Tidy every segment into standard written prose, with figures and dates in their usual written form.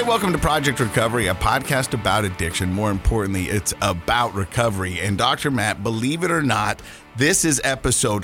Hey, welcome to Project Recovery, a podcast about addiction. More importantly, it's about recovery. And Dr. Matt, believe it or not, this is episode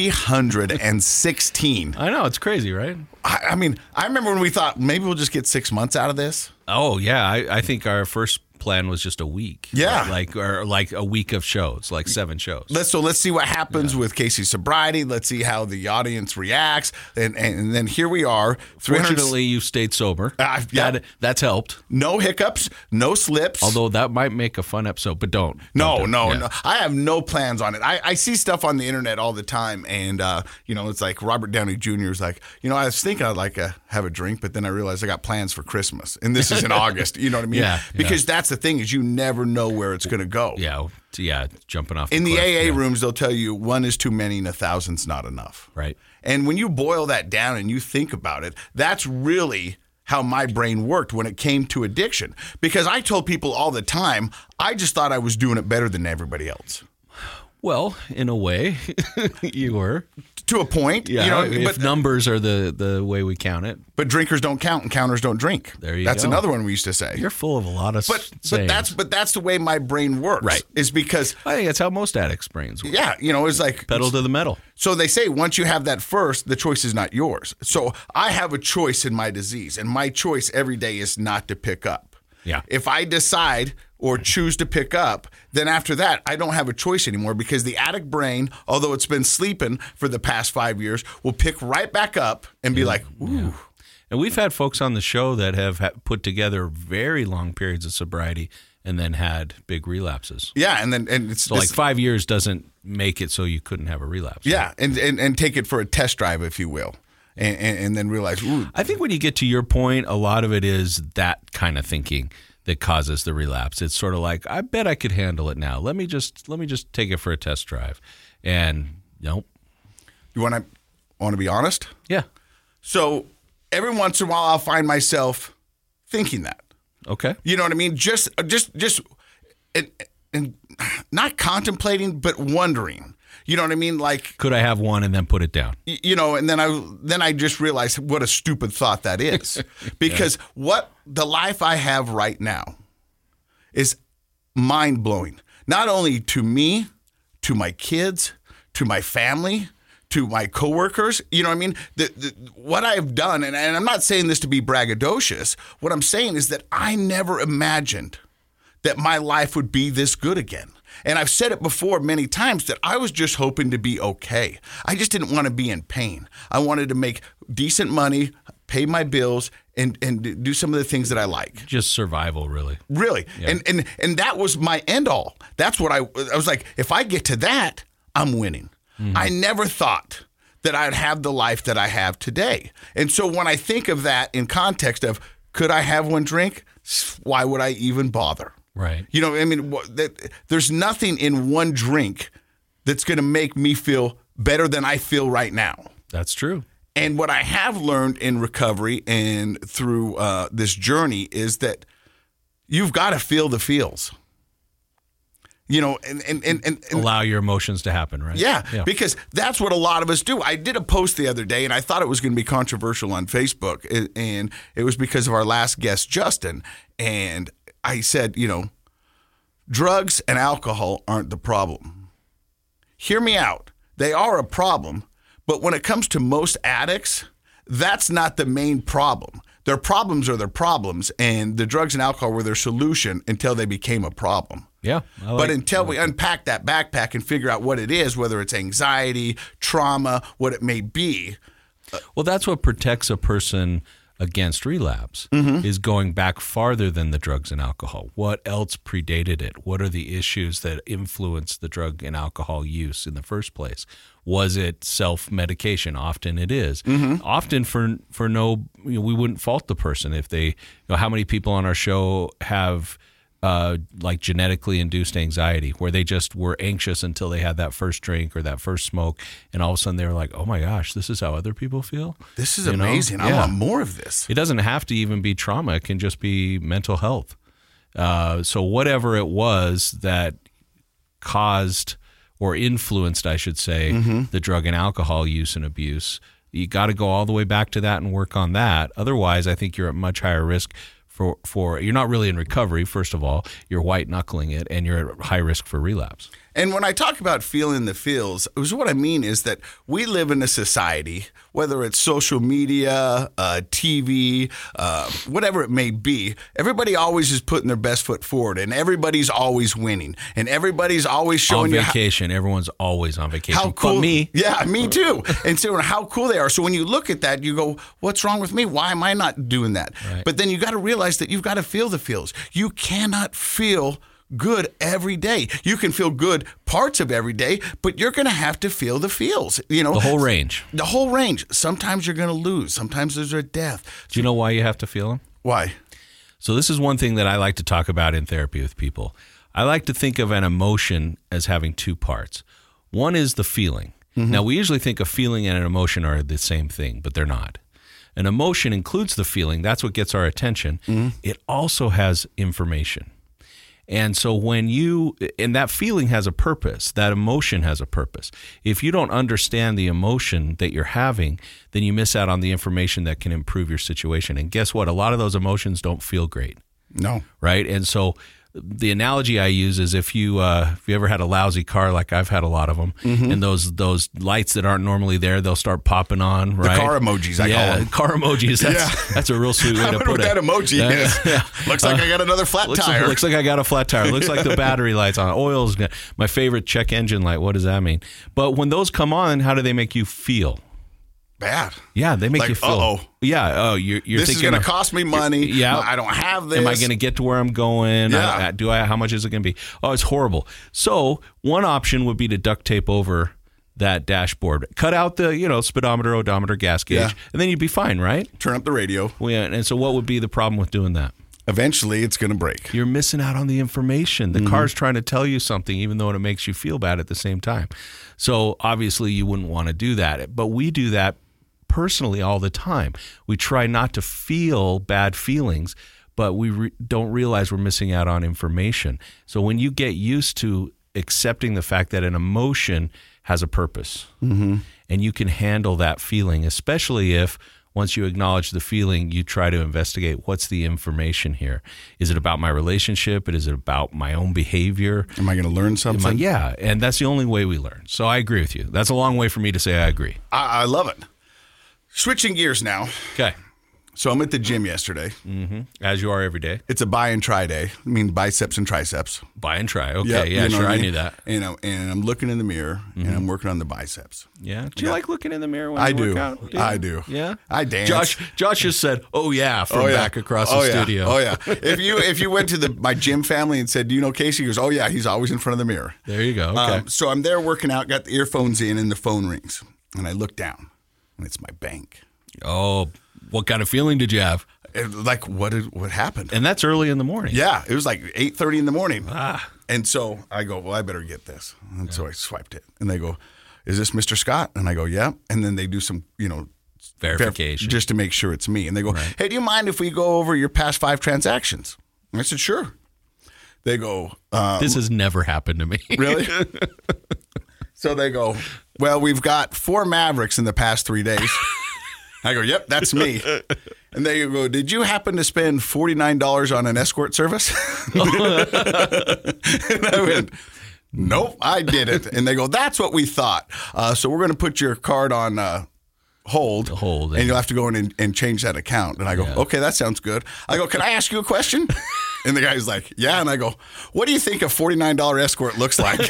316. I know, it's crazy, right? I mean, I remember when we thought maybe we'll just get 6 months out of this. Oh, yeah. I think our first plan was just a week. Yeah. Like a week of shows, like 7 shows. Let's see what happens with Casey's sobriety. Let's see how the audience reacts. And then here we are. Fortunately, you stayed sober. That's helped. No hiccups, no slips. Although that might make a fun episode, but don't. No. I have no plans on it. I see stuff on the internet all the time. And, it's like Robert Downey Jr. is like, I was thinking I'd like to have a drink, but then I realized I got plans for Christmas. And this is in August. You know what I mean? Yeah. Because that's the thing is you never know where it's going to go. Yeah, jumping off in the cliff. AA rooms, they'll tell you 1 is too many and 1,000's not enough. Right. And when you boil that down and you think about it, that's really how my brain worked when it came to addiction. Because I told people all the time, I just thought I was doing it better than everybody else. Well, in a way, you were. To a point. Yeah, if numbers are the way we count it. But drinkers don't count and counters don't drink. There you go. That's another one we used to say. You're full of a lot of sayings. But that's the way my brain works. Right. Is because I think that's how most addicts' brains work. Yeah, it's like pedal to the metal. So they say once you have that first, the choice is not yours. So I have a choice in my disease, and my choice every day is not to pick up. Yeah. If I decide or choose to pick up, then after that, I don't have a choice anymore because the addict brain, although it's been sleeping for the past 5 years, will pick right back up and be like, ooh. Yeah. And we've had folks on the show that have put together very long periods of sobriety and then had big relapses. Yeah, and it's so like 5 years doesn't make it so you couldn't have a relapse. Yeah, right? and take it for a test drive, if you will. And then realize, ooh. I think when you get to your point, a lot of it is that kind of thinking that causes the relapse. It's sort of like, I bet I could handle it now. Let me just take it for a test drive. And nope. You want to be honest? Yeah. So every once in a while, I'll find myself thinking that. Okay. You know what I mean? Just and not contemplating, but wondering. You know what I mean? Like, could I have one and then put it down? And then I just realized what a stupid thought that is. Because what the life I have right now is mind-blowing. Not only to me, to my kids, to my family, to my coworkers. You know what I mean? What I've done, and I'm not saying this to be braggadocious, what I'm saying is that I never imagined that my life would be this good again. And I've said it before many times that I was just hoping to be okay. I just didn't want to be in pain. I wanted to make decent money, pay my bills, and do some of the things that I like. Just survival, really. Really. Yeah. And that was my end all. That's what I was like, if I get to that, I'm winning. Mm-hmm. I never thought that I'd have the life that I have today. And so when I think of that in context of, could I have one drink? Why would I even bother? Right. There's nothing in one drink that's going to make me feel better than I feel right now. That's true. And what I have learned in recovery and through this journey is that you've got to feel the feels. And allow your emotions to happen, right? Yeah, because that's what a lot of us do. I did a post the other day, and I thought it was going to be controversial on Facebook, and it was because of our last guest, Justin, and I said, drugs and alcohol aren't the problem. Hear me out. They are a problem, but when it comes to most addicts, that's not the main problem. Their problems are their problems, and the drugs and alcohol were their solution until they became a problem. Yeah. But until we unpack that backpack and figure out what it is, whether it's anxiety, trauma, what it may be. Well, that's what protects a person against relapse, is going back farther than the drugs and alcohol. What else predated it? What are the issues that influenced the drug and alcohol use in the first place? Was it self-medication? Often it is. Often for no, we wouldn't fault the person if they, how many people on our show have like genetically induced anxiety where they just were anxious until they had that first drink or that first smoke, and all of a sudden they were like, oh my gosh, this is how other people feel? This is amazing. I want more of this. It doesn't have to even be trauma. It can just be mental health. So whatever it was that caused or influenced, I should say, the drug and alcohol use and abuse, you got to go all the way back to that and work on that. Otherwise, I think you're at much higher risk for you're not really in recovery. First of all, you're white knuckling it, and you're at high risk for relapse. And when I talk about feeling the feels, what I mean is that we live in a society, whether it's social media, TV, whatever it may be, everybody always is putting their best foot forward, and everybody's always winning, and everybody's always showing on vacation. Everyone's always on vacation. How cool! But me, yeah, me too. And so how cool they are. So when you look at that, you go, "What's wrong with me? Why am I not doing that?" Right. But then you got to realize that you've got to feel the feels. You cannot feel good every day. You can feel good parts of every day, but you're going to have to feel the feels. You know, the whole range. The whole range. Sometimes you're going to lose. Sometimes there's a death. Do you know why you have to feel them? Why? So this is one thing that I like to talk about in therapy with people. I like to think of an emotion as having two parts. One is the feeling. Mm-hmm. Now, we usually think a feeling and an emotion are the same thing, but they're not. An emotion includes the feeling. That's what gets our attention. Mm-hmm. It also has information. And so and that feeling has a purpose, that emotion has a purpose. If you don't understand the emotion that you're having, then you miss out on the information that can improve your situation. And guess what? A lot of those emotions don't feel great. No. Right? And so the analogy I use is if you ever had a lousy car, like I've had a lot of them, mm-hmm. and those lights that aren't normally there, they'll start popping on, right? The car emojis, I call them. Car emojis. That's a real sweet way to put it. That emoji is. Yeah. Looks like I got another flat tire. Looks like I got a flat tire. Looks like the battery light's on. Oil's good. My favorite check engine light. What does that mean? But when those come on, how do they make you feel? Bad. Yeah, they make you feel. Uh-oh. Yeah. Oh, you're this thinking is going to cost me money. Yeah. I don't have this. Am I going to get to where I'm going? Yeah. How much is it going to be? Oh, it's horrible. So one option would be to duct tape over that dashboard, cut out the speedometer, odometer, gas gauge, and then you'd be fine, right? Turn up the radio. And so what would be the problem with doing that? Eventually, it's going to break. You're missing out on the information. The car's trying to tell you something, even though it makes you feel bad at the same time. So obviously, you wouldn't want to do that. But we do that personally all the time. We try not to feel bad feelings, but we don't realize we're missing out on information. So when you get used to accepting the fact that an emotion has a purpose, mm-hmm. and you can handle that feeling, especially if once you acknowledge the feeling, you try to investigate what's the information here. Is it about my relationship? Is it about my own behavior? Am I going to learn something? Yeah, and that's the only way we learn. So I agree with you. That's a long way for me to say I agree. I love it. Switching gears now. Okay. So I'm at the gym yesterday. Mm-hmm. As you are every day. It's a buy and try day. I mean, biceps and triceps. Buy and try. Okay. Yeah, sure. I knew that. And I'm looking in the mirror, and I'm working on the biceps. Yeah. Do you like looking in the mirror when you work out? I do. Yeah. I dance. Josh just said, "Oh yeah," from back across the studio. Oh yeah. If you went to my gym family and said, "Do you know Casey?" He goes, "Oh yeah, he's always in front of the mirror." There you go. Okay. So I'm there working out, got the earphones in, and the phone rings, and I look down, and it's my bank. Oh, what kind of feeling did you have? Like, what happened? And that's early in the morning. Yeah, it was like 8:30 in the morning. And so I go, well, I better get this. And so I swiped it. And they go, is this Mr. Scott? And I go, yeah. And then they do some, verification. Just to make sure it's me. And they go, hey, do you mind if we go over your past 5 transactions? And I said, sure. They go, this has never happened to me. Really? So they go, well, we've got 4 Mavericks in the past 3 days. I go, yep, that's me. And they go, did you happen to spend $49 on an escort service? And I went, nope, I didn't. And they go, that's what we thought. So we're going to put your card on hold. And you'll have to go in and change that account. And I go, okay, that sounds good. I go, can I ask you a question? And the guy's like, yeah. And I go, what do you think a $49 escort looks like?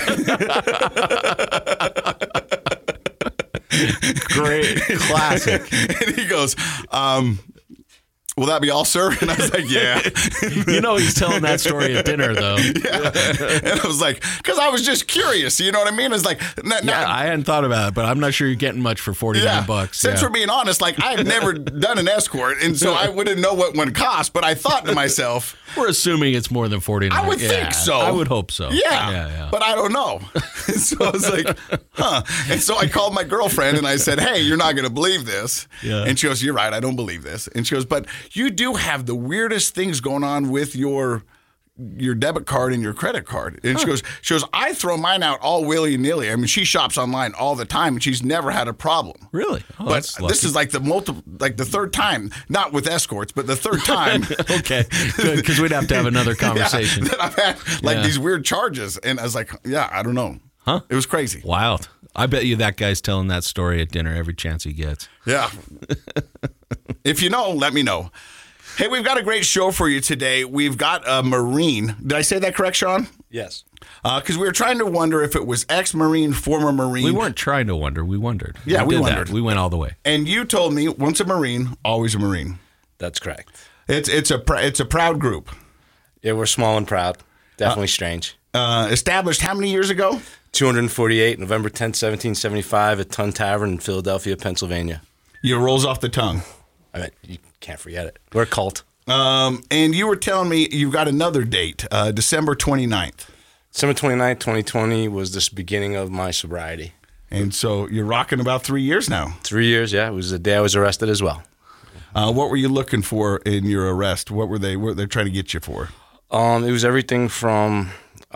Great. Classic. And he goes, will that be all, sir? And I was like, yeah. He's telling that story at dinner, though. Yeah. And I was like, because I was just curious. You know what I mean? It's like, I hadn't thought about it, but I'm not sure you're getting much for $49. Since we're being honest, like, I've never done an escort, and so I wouldn't know what one cost. But I thought to myself, we're assuming it's more than $49. I would think so. I would hope so. Yeah. But I don't know. So I was like, huh. And so I called my girlfriend and I said, hey, you're not going to believe this. Yeah. And she goes, you're right. I don't believe this. And she goes, but you do have the weirdest things going on with your your debit card and your credit card. And she goes, I throw mine out all willy-nilly. I mean, she shops online all the time, and she's never had a problem. Really? Oh, but this is like the third time, not with escorts, but the third time. Okay, good, because we'd have to have another conversation. That I've had these weird charges. And I was like, I don't know. Huh? It was crazy. Wild. I bet you that guy's telling that story at dinner every chance he gets. Yeah. If you know, let me know. Hey, we've got a great show for you today. We've got a Marine. Did I say that correct, Sean? Yes. Because we were trying to wonder if it was ex-Marine, former Marine. We weren't trying to wonder. We wondered. Yeah, we did wondered. That. We went all the way. And you told me, once a Marine, always a Marine. That's correct. It's a proud group. Yeah, we're small and proud. Definitely strange. Established how many years ago? 248, November 10th, 1775, at Tun Tavern in Philadelphia, Pennsylvania. It rolls off the tongue. I mean, you can't forget it. We're a cult. And you were telling me you've got another date, December 29th. December 29th, 2020 was the beginning of my sobriety. And so you're rocking about 3 years now. 3 years, yeah. It was the day I was arrested as well. What were you looking for in your arrest? What were they trying to get you for? It was everything from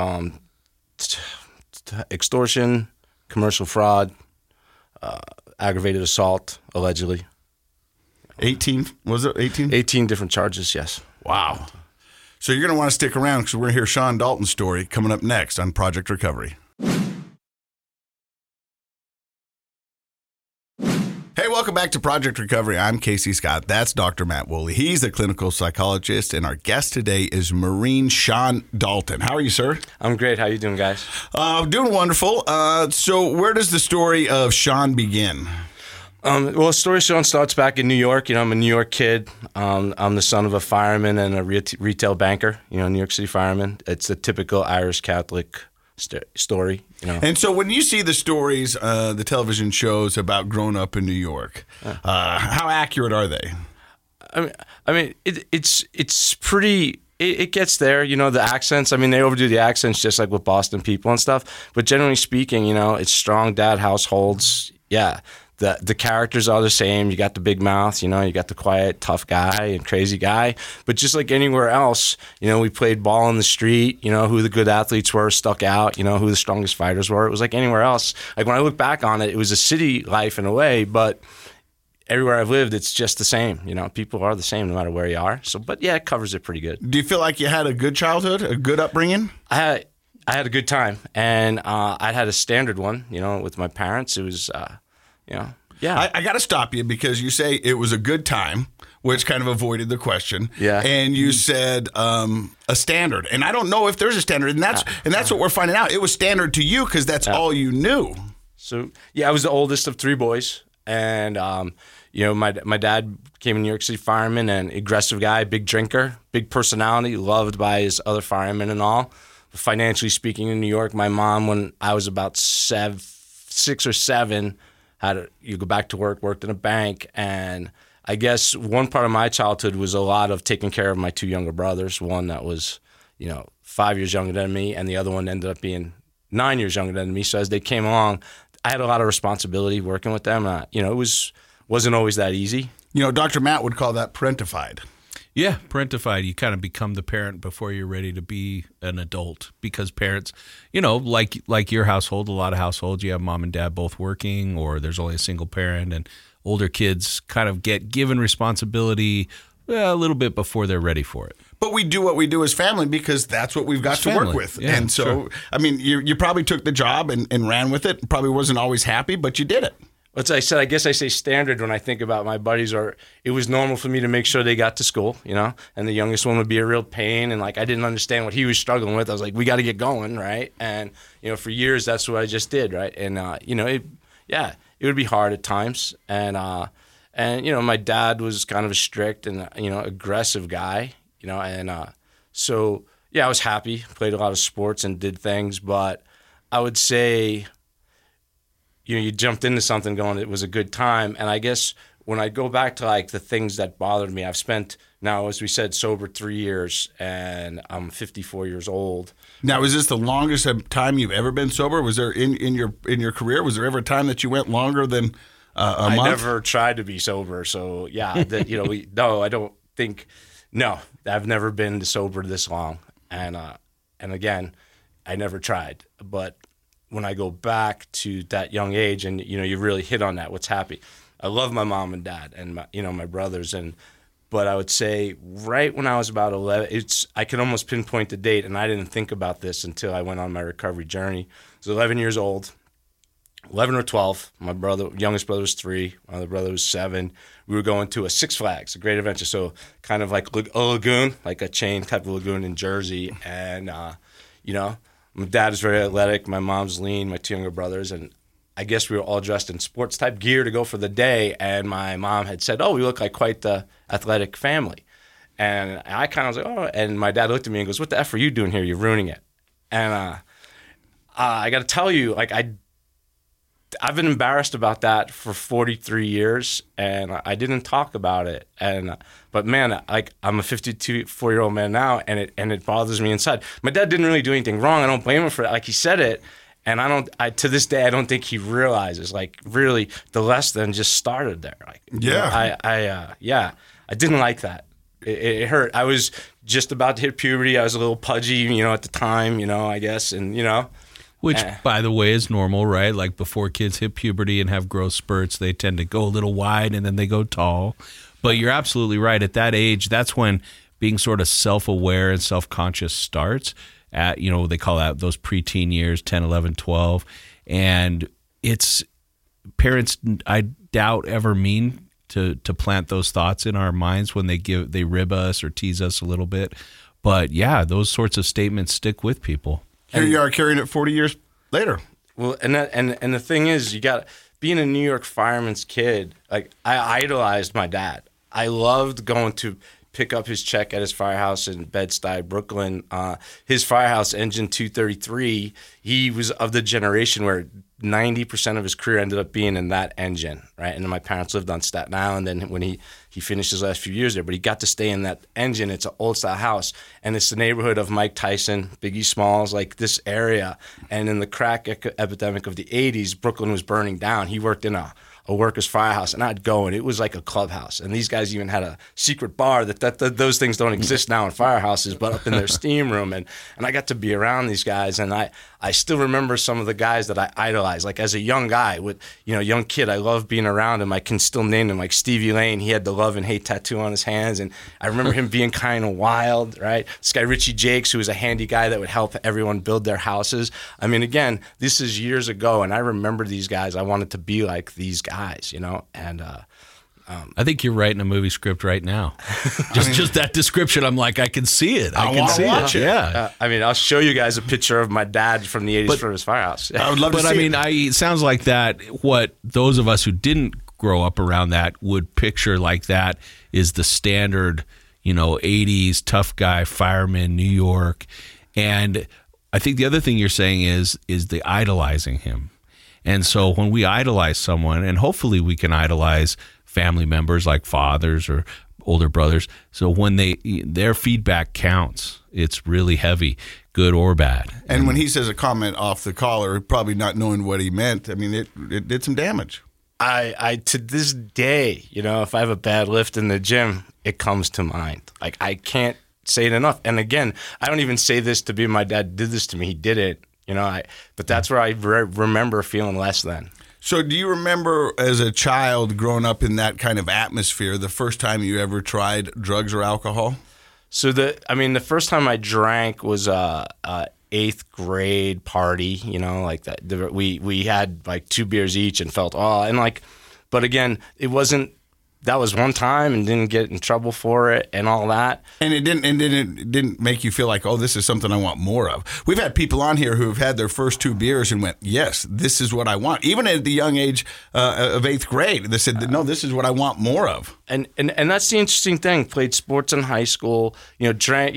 extortion, commercial fraud, aggravated assault, allegedly. 18? Was it 18? 18 different charges, yes. Wow. So you're going to want to stick around because we're going to hear Sean Dalton's story coming up next on Project Recovery. Hey, welcome back to Project Recovery. I'm Casey Scott. That's Dr. Matt Woolley. He's a clinical psychologist, and our guest today is Marine Sean Dalton. How are you, sir? I'm great. How you doing, guys? Doing wonderful. So where does the story of Sean begin? Well, the story of Sean starts back in New York. You know, I'm a New York kid. I'm the son of a fireman and a retail banker, New York City fireman. It's a typical Irish Catholic story, And so when you see the stories, the television shows about growing up in New York, how accurate are they? I mean, it's pretty. It gets there, the accents. I mean, they overdo the accents just like with Boston people and stuff. But generally speaking, it's strong dad households. Yeah. The characters are the same. You got the big mouth, you got the quiet, tough guy and crazy guy. But just like anywhere else, we played ball in the street, who the good athletes were stuck out, who the strongest fighters were. It was like anywhere else. Like when I look back on it, it was a city life in a way, but everywhere I've lived, it's just the same. People are the same no matter where you are. So, but yeah, it covers it pretty good. Do you feel like you had a good childhood, a good upbringing? I had a good time, and I had a standard one, with my parents. It was, yeah. I got to stop you because you say it was a good time, which kind of avoided the question. Yeah. And you said a standard, and I don't know if there's a standard, and that's what we're finding out. It was standard to you because that's all you knew. So yeah, I was the oldest of three boys, and my dad became a New York City fireman, an aggressive guy, big drinker, big personality, loved by his other firemen and all. Financially speaking, in New York, my mom, when I was about 6 or 7. You go back to work, worked in a bank, and I guess one part of my childhood was a lot of taking care of my two younger brothers, one that was, 5 years younger than me, and the other one ended up being 9 years younger than me. So as they came along, I had a lot of responsibility working with them. It wasn't always that easy. Dr. Matt would call that parentified. Yeah, parentified. You kind of become the parent before you're ready to be an adult because parents, like your household, a lot of households, you have mom and dad both working or there's only a single parent, and older kids kind of get given responsibility a little bit before they're ready for it. But we do what we do as family because that's what we've got to work with. Yeah, and so, sure. I mean, you probably took the job and ran with it. Probably wasn't always happy, but you did it. As I said, I guess I say standard when I think about my buddies, or it was normal for me to make sure they got to school, and the youngest one would be a real pain. And I didn't understand what he was struggling with. I was like, we got to get going. Right. And, for years, that's what I just did. Right. And, it would be hard at times. And my dad was kind of a strict and, aggressive guy, so yeah, I was happy, played a lot of sports and did things, but I would say, you jumped into something going, it was a good time. And I guess when I go back to the things that bothered me, I've spent now, as we said, sober 3 years, and I'm 54 years old. Now, is this the longest time you've ever been sober? Was there in your career, was there ever a time that you went longer than a month? I never tried to be sober. So yeah, no, I don't think, no, I've never been sober this long. And again, I never tried. But when I go back to that young age, and you really hit on that, what's happy. I love my mom and dad and my brothers, but I would say right when I was about 11, I can almost pinpoint the date, and I didn't think about this until I went on my recovery journey. I was 11 years old, 11 or 12. My youngest brother was 3. My other brother was 7. We were going to a Six Flags, a great adventure, so kind of like a lagoon, like a chain type of lagoon in Jersey, and my dad is very athletic, my mom's lean, my 2 younger brothers, and I guess we were all dressed in sports type gear to go for the day, and my mom had said, "Oh, we look like quite the athletic family." And I kind of was like, "Oh," and my dad looked at me and goes, "What the F are you doing here? You're ruining it." And I got to tell you, like I've been embarrassed about that for 43 years, and I didn't talk about it. But man, like I'm a 54-year-old man now, and it bothers me inside. My dad didn't really do anything wrong. I don't blame him for that. Like he said it. And to this day, I don't think he realizes, like, really, the less than just started there. Like, I didn't like that. It hurt. I was just about to hit puberty. I was a little pudgy, at the time, I guess, and Which, by the way, is normal, right? Like before kids hit puberty and have growth spurts, they tend to go a little wide and then they go tall. But you're absolutely right. At that age, that's when being sort of self-aware and self-conscious starts. At, they call that those preteen years, 10, 11, 12. And it's parents, I doubt, ever mean to plant those thoughts in our minds when they rib us or tease us a little bit. But yeah, those sorts of statements stick with people. Here you are carrying it 40 years later. Well, and the thing is, being a New York fireman's kid, like I idolized my dad. I loved going to pick up his check at his firehouse in Bed-Stuy, Brooklyn. His firehouse, Engine 233, he was of the generation where 90% of his career ended up being in that engine, right? And then my parents lived on Staten Island, and when he finished his last few years there, but he got to stay in that engine. It's an old-style house, and it's the neighborhood of Mike Tyson, Biggie Smalls, like this area. And in the crack epidemic of the 80s, Brooklyn was burning down. He worked in a workers' firehouse, and I'd go, and it was like a clubhouse. And these guys even had a secret bar that those things don't exist now in firehouses, but up in their steam room. And I got to be around these guys, and I still remember some of the guys that I idolized. Like as a young guy, young kid, I loved being around him. I can still name him, like Stevie Lane. He had the love and hate tattoo on his hands, and I remember him being kind of wild, right? This guy Richie Jakes, who was a handy guy that would help everyone build their houses. I mean, again, this is years ago, and I remember these guys. I wanted to be like these guys, and I think you're writing a movie script right now. Just that description, I'm like, I can see it. I can see watch it. Yeah. I'll show you guys a picture of my dad from the 80s from his firehouse. I would love to see it. It sounds like that, what those of us who didn't grow up around that would picture like that is the standard, 80s tough guy, fireman, New York. And I think the other thing you're saying is the idolizing him. And so when we idolize someone, and hopefully we can idolize family members like fathers or older brothers, so when their feedback counts, it's really heavy, good or bad. And when he says a comment off the caller, probably not knowing what he meant, I mean, it did some damage. I to this day, if I have a bad lift in the gym, it comes to mind. Like I can't say it enough. And again, I don't even say this to be my dad did this to me. He did it. But that's where I remember feeling less than. So do you remember as a child growing up in that kind of atmosphere, the first time you ever tried drugs or alcohol? So the first time I drank was a 8th grade party, like that. We had like 2 beers each and felt but again, it wasn't. That was one time and didn't get in trouble for it and all that. And it didn't make you feel like, oh, this is something I want more of. We've had people on here who've had their first 2 beers and went, yes, this is what I want. Even at the young age of 8th grade, they said, no, this is what I want more of. And that's the interesting thing. Played sports in high school, drank,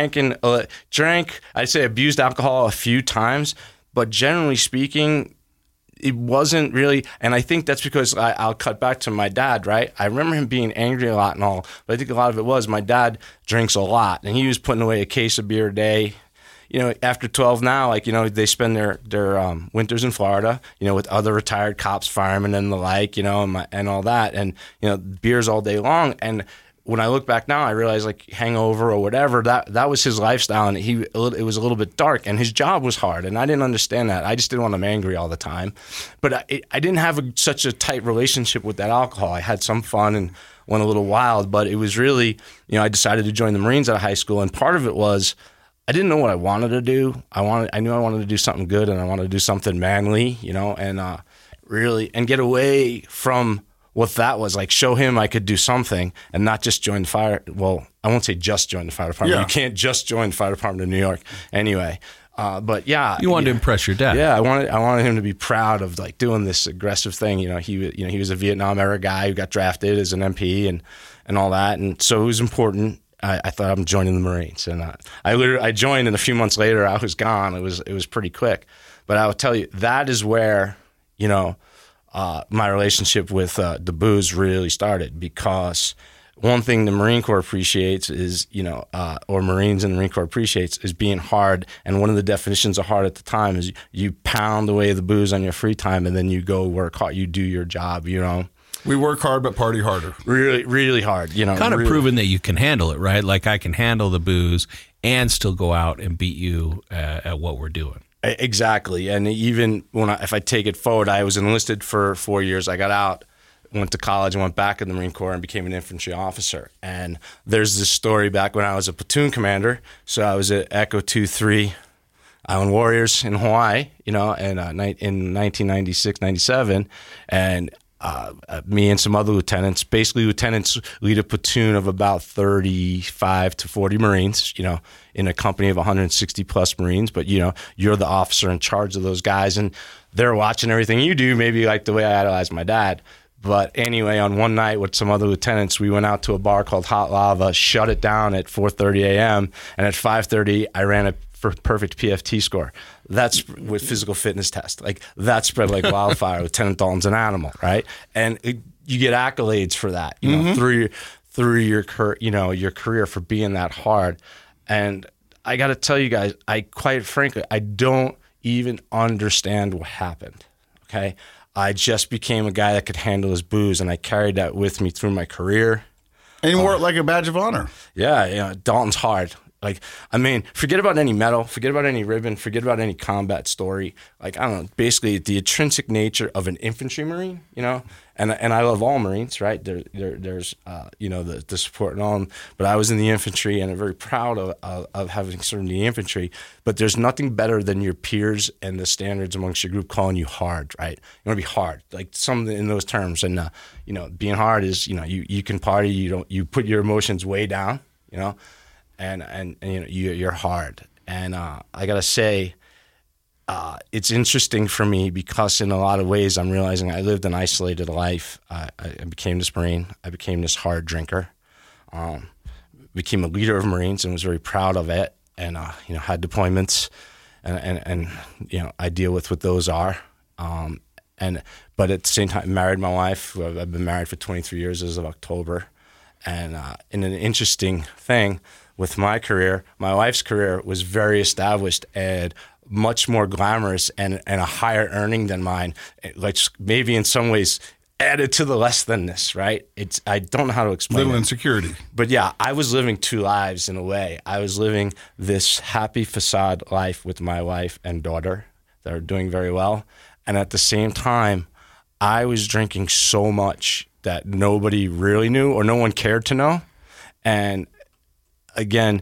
I'd say abused alcohol a few times, but generally speaking, it wasn't really, and I think that's because I'll cut back to my dad, right? I remember him being angry a lot and all, but I think a lot of it was my dad drinks a lot, and he was putting away a case of beer a day. After 12 now, they spend their winters in Florida, with other retired cops, firemen, and the like, and all that, and beers all day long. And when I look back now, I realize like hangover or whatever, that was his lifestyle, and it was a little bit dark, and his job was hard, and I didn't understand that. I just didn't want him angry all the time. But I didn't have such a tight relationship with that alcohol. I had some fun and went a little wild, but it was really, I decided to join the Marines out of high school, and part of it was I didn't know what I wanted to do. I knew I wanted to do something good, and I wanted to do something manly, and really, and get away from what that was, like show him I could do something and not just join the fire. Well, I won't say just join the fire department. Yeah. You can't just join the fire department in New York anyway. But yeah, You wanted to impress your dad. yeah, I wanted him to be proud of like doing this aggressive thing. He was a Vietnam era guy who got drafted as an MP and all that, and so it was important. I thought I'm joining the Marines, and I joined, and a few months later I was gone. It was pretty quick, but I will tell you that is where my relationship with the booze really started, because one thing the Marine Corps appreciates is, or Marines in the Marine Corps appreciates is being hard. And one of the definitions of hard at the time is you pound away the booze on your free time, and then you go work hard. You do your job, We work hard, but party harder. Really, really hard, Kind of really. proving that you can handle it, right? Like I can handle the booze and still go out and beat you at what we're doing. Exactly. And even if I take it forward, I was enlisted for 4 years. I got out, went to college, and went back in the Marine Corps and became an infantry officer. And there's this story back when I was a platoon commander. So I was at Echo 2-3 Island Warriors in Hawaii, and in 1996, 97. And me and some other lieutenants, basically lieutenants lead a platoon of about 35 to 40 Marines, in a company of 160 plus Marines. But, you're the officer in charge of those guys, and they're watching everything you do, maybe like the way I idolized my dad. But anyway, on one night with some other lieutenants, we went out to a bar called Hot Lava, shut it down at 4:30 a.m., and at 5:30, I ran a perfect PFT score. That's with physical fitness test. Like that spread like wildfire. Lieutenant Dalton's an animal, right? And you get accolades for that, through your career for being that hard. And I got to tell you guys, quite frankly, I don't even understand what happened. Okay, I just became a guy that could handle his booze, and I carried that with me through my career. And you wore it like a badge of honor. Yeah, Dalton's hard. Like, forget about any medal, forget about any ribbon, forget about any combat story. Like, I don't know, basically the intrinsic nature of an infantry Marine, and I love all Marines, right? There's the support and all, but I was in the infantry, and I'm very proud of having served in the infantry. But there's nothing better than your peers and the standards amongst your group calling you hard, right? You want to be hard, like something in those terms. And being hard is you can party, you put your emotions way down, and you're hard. And I gotta say, it's interesting for me because in a lot of ways I'm realizing I lived an isolated life. I became this Marine. I became this hard drinker. Became a leader of Marines and was very proud of it. And had deployments, and I deal with what those are. But at the same time, married my wife, who I've been married for 23 years as of October. And in an interesting thing with my career, my wife's career was very established and much more glamorous and a higher earning than mine. Like maybe in some ways added to the less than-ness, right? I don't know how to explain Little it. insecurity. But yeah, I was living two lives in a way. I was living this happy facade life with my wife and daughter that are doing very well. And at the same time, I was drinking so much that nobody really knew or no one cared to know. And again,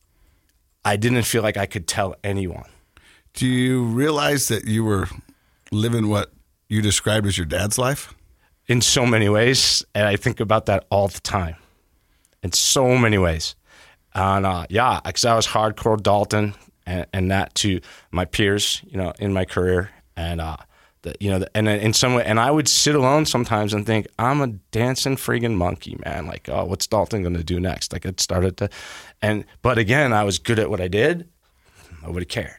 I didn't feel like I could tell anyone. Do you realize that you were living what you described as your dad's life? In so many ways, and I think about that all the time. In so many ways. And because I was hardcore Dalton and that to my peers, in my career. And and in some way, and I would sit alone sometimes and think, I'm a dancing friggin' monkey, man. Like, oh, what's Dalton going to do next? Like, it started to, but again, I was good at what I did. Nobody cared.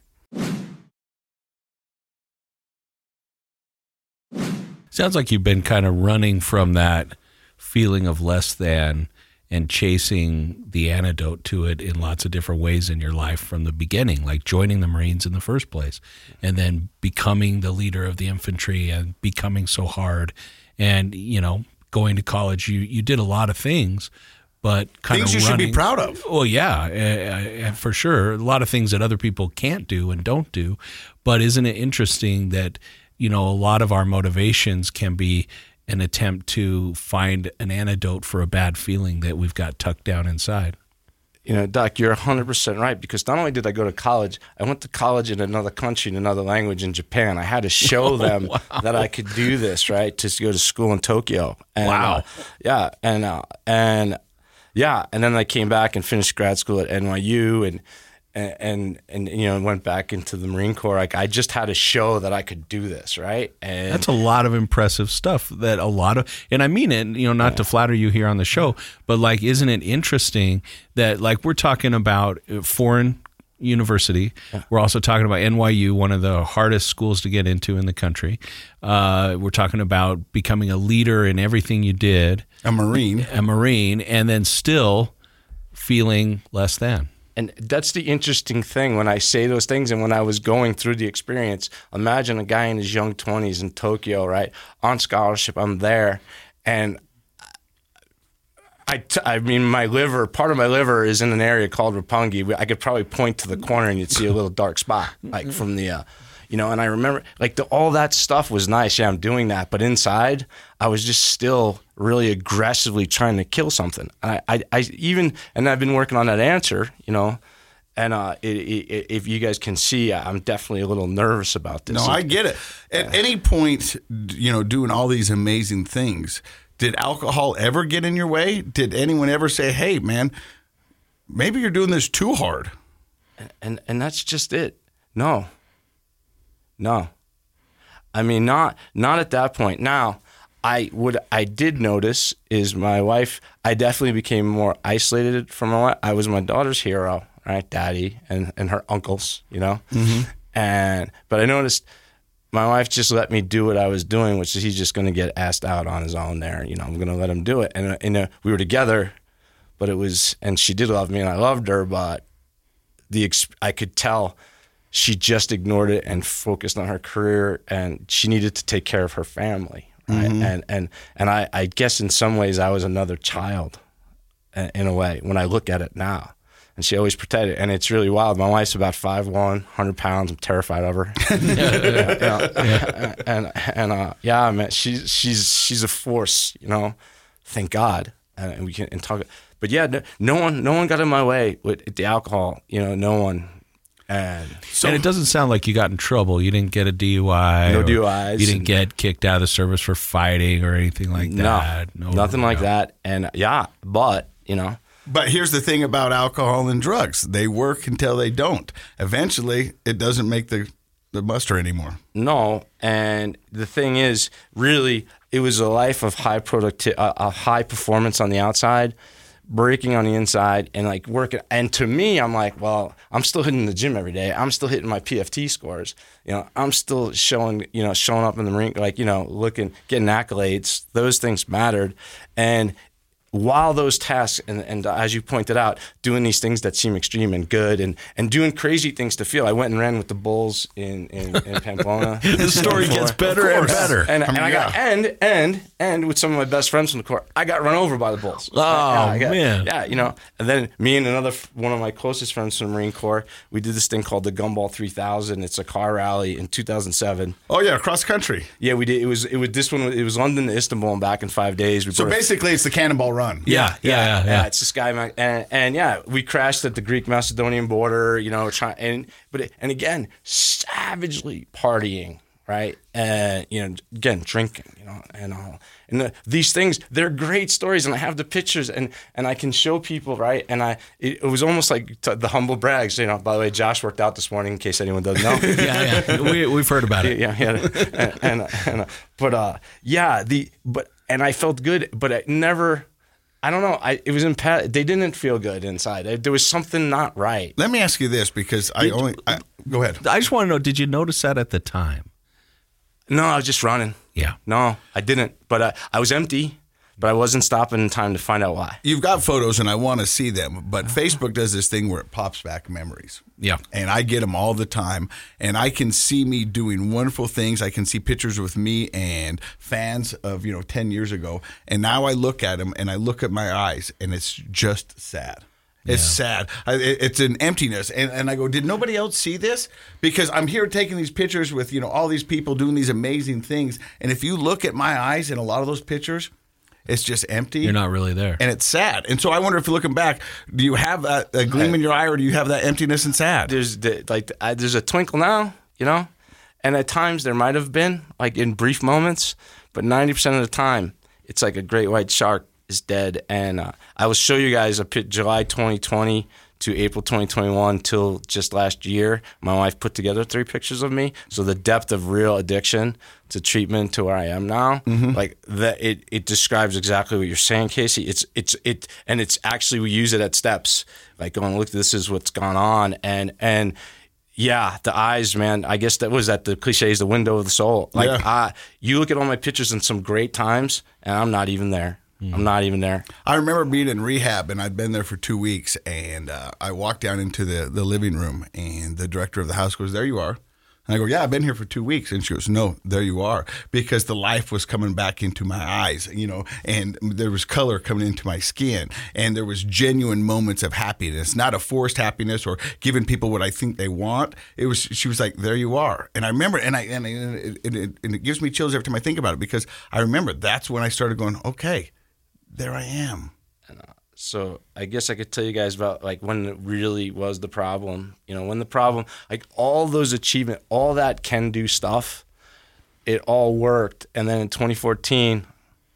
Sounds like you've been kind of running from that feeling of less than and chasing the antidote to it in lots of different ways in your life from the beginning, like joining the Marines in the first place and then becoming the leader of the infantry and becoming so hard and, going to college. You did a lot of things, but kind Things of you should be proud of. Well, yeah, for sure. A lot of things that other people can't do and don't do. But isn't it interesting that, a lot of our motivations can be an attempt to find an antidote for a bad feeling that we've got tucked down inside? Doc, you're 100% right, because not only did I go to college, I went to college in another country, in another language, in Japan. I had to show them that I could do this, right, to go to school in Tokyo. And, wow. And then I came back and finished grad school at NYU and went back into the Marine Corps. Like, I just had to show that I could do this, right? And that's a lot of impressive stuff that and I mean it, not to flatter you here on the show, but like, isn't it interesting that like we're talking about foreign university. Yeah. We're also talking about NYU, one of the hardest schools to get into in the country. We're talking about becoming a leader in everything you did. A Marine, and then still feeling less than. And that's the interesting thing when I say those things. And when I was going through the experience, imagine a guy in his young 20s in Tokyo, right, on scholarship. I'm there, and I mean, part of my liver is in an area called Roppongi. I could probably point to the corner and you'd see a little dark spot, like from the, and I remember like all that stuff was nice. Yeah, I'm doing that. But inside, I was just still really aggressively trying to kill something. And I've been working on that answer, and if you guys can see, I'm definitely a little nervous about this. No, I get it. At any point, doing all these amazing things, did alcohol ever get in your way? Did anyone ever say, hey, man, maybe you're doing this too hard? And that's just it. No. I mean, not at that point. Now, what I did notice is my wife, I definitely became more isolated from my wife. I was my daughter's hero, right? Daddy and her uncles, Mm-hmm. But I noticed my wife just let me do what I was doing, which is he's just going to get asked out on his own there. I'm going to let him do it. And we were together, but and she did love me and I loved her, but I could tell she just ignored it and focused on her career, and she needed to take care of her family. Right? Mm-hmm. And I guess in some ways I was another child in a way when I look at it now. And she always protected it. And it's really wild. My wife's about 5'1", 100 pounds. I'm terrified of her. Man, she's a force, thank God. And we can talk. But yeah, no one got in my way with the alcohol, no one. And it doesn't sound like you got in trouble. You didn't get a DUI. No DUIs. You didn't get kicked out of the service for fighting or anything like that. No, nothing like that. And but. But here's the thing about alcohol and drugs. They work until they don't. Eventually, it doesn't make the muster anymore. No, and the thing is, really, it was a life of high performance on the outside, breaking on the inside, and like working. And to me, I'm like, well, I'm still hitting the gym every day. I'm still hitting my PFT scores. I'm still showing up in the ring, like, looking, getting accolades. Those things mattered. And while those tasks, and as you pointed out, doing these things that seem extreme and good, and doing crazy things to feel. I went and ran with the Bulls in Pamplona. The story gets better and better. And with some of my best friends from the Corps, I got run over by the Bulls. Man. Yeah, and then me and one of my closest friends from the Marine Corps, we did this thing called the Gumball 3000. It's a car rally in 2007. Oh yeah, cross country. Yeah, we did. It was London to Istanbul and back in 5 days. So basically, it's the Cannonball Run. Yeah. It's this guy, and we crashed at the Greek-Macedonian border, and again, savagely partying, right? And again, drinking, and all. And these things, they're great stories, and I have the pictures, and I can show people, right? And it was almost like the humble brags, By the way, Josh worked out this morning, in case anyone doesn't know. Yeah. We've heard about it. And I felt good, but I never. I don't know. It was they didn't feel good inside. There was something not right. Let me ask you this, because go ahead. I just want to know, did you notice that at the time? No, I was just running. Yeah. No, I didn't. But I was empty. but I wasn't stopping in time to find out why. You've got photos, and I want to see them, but Facebook does this thing where it pops back memories. Yeah. And I get them all the time, and I can see me doing wonderful things. I can see pictures with me and fans of 10 years ago, and now I look at them, and I look at my eyes, and it's just sad. It's sad. It's an emptiness. And I go, did nobody else see this? Because I'm here taking these pictures with, all these people doing these amazing things. And if you look at my eyes in a lot of those pictures, it's just empty. You're not really there. And it's sad. And so I wonder if you're looking back, do you have a gleam in your eye, or do you have that emptiness and sad? There's a twinkle now, and at times there might have been, like in brief moments, but 90% of the time, it's like a great white shark is dead. And I will show you guys July 2020 to April 2021 till just last year. My wife put together 3 pictures of me. So the depth of real addiction to treatment to where I am now, like that, it describes exactly what you're saying, Casey. It's actually, we use it at steps, like going, look, this is what's gone on. And yeah, the eyes, man, I guess that was the cliche is the window of the soul. Like you look at all my pictures in some great times, and I'm not even there. I'm not even there. I remember being in rehab, and I'd been there for 2 weeks, and I walked down into the living room, and the director of the house goes, "There you are." And I go, "Yeah, I've been here for 2 weeks." And she goes, "No, there you are," because the life was coming back into my eyes, and there was color coming into my skin, and there was genuine moments of happiness, not a forced happiness or giving people what I think they want. She was like, "There you are." And I remember, and it gives me chills every time I think about it, because I remember that's when I started going, okay, there I am. And, so I guess I could tell you guys about like when it really was the problem. When the problem, like all those achievement, all that can do stuff, it all worked. And then in 2014,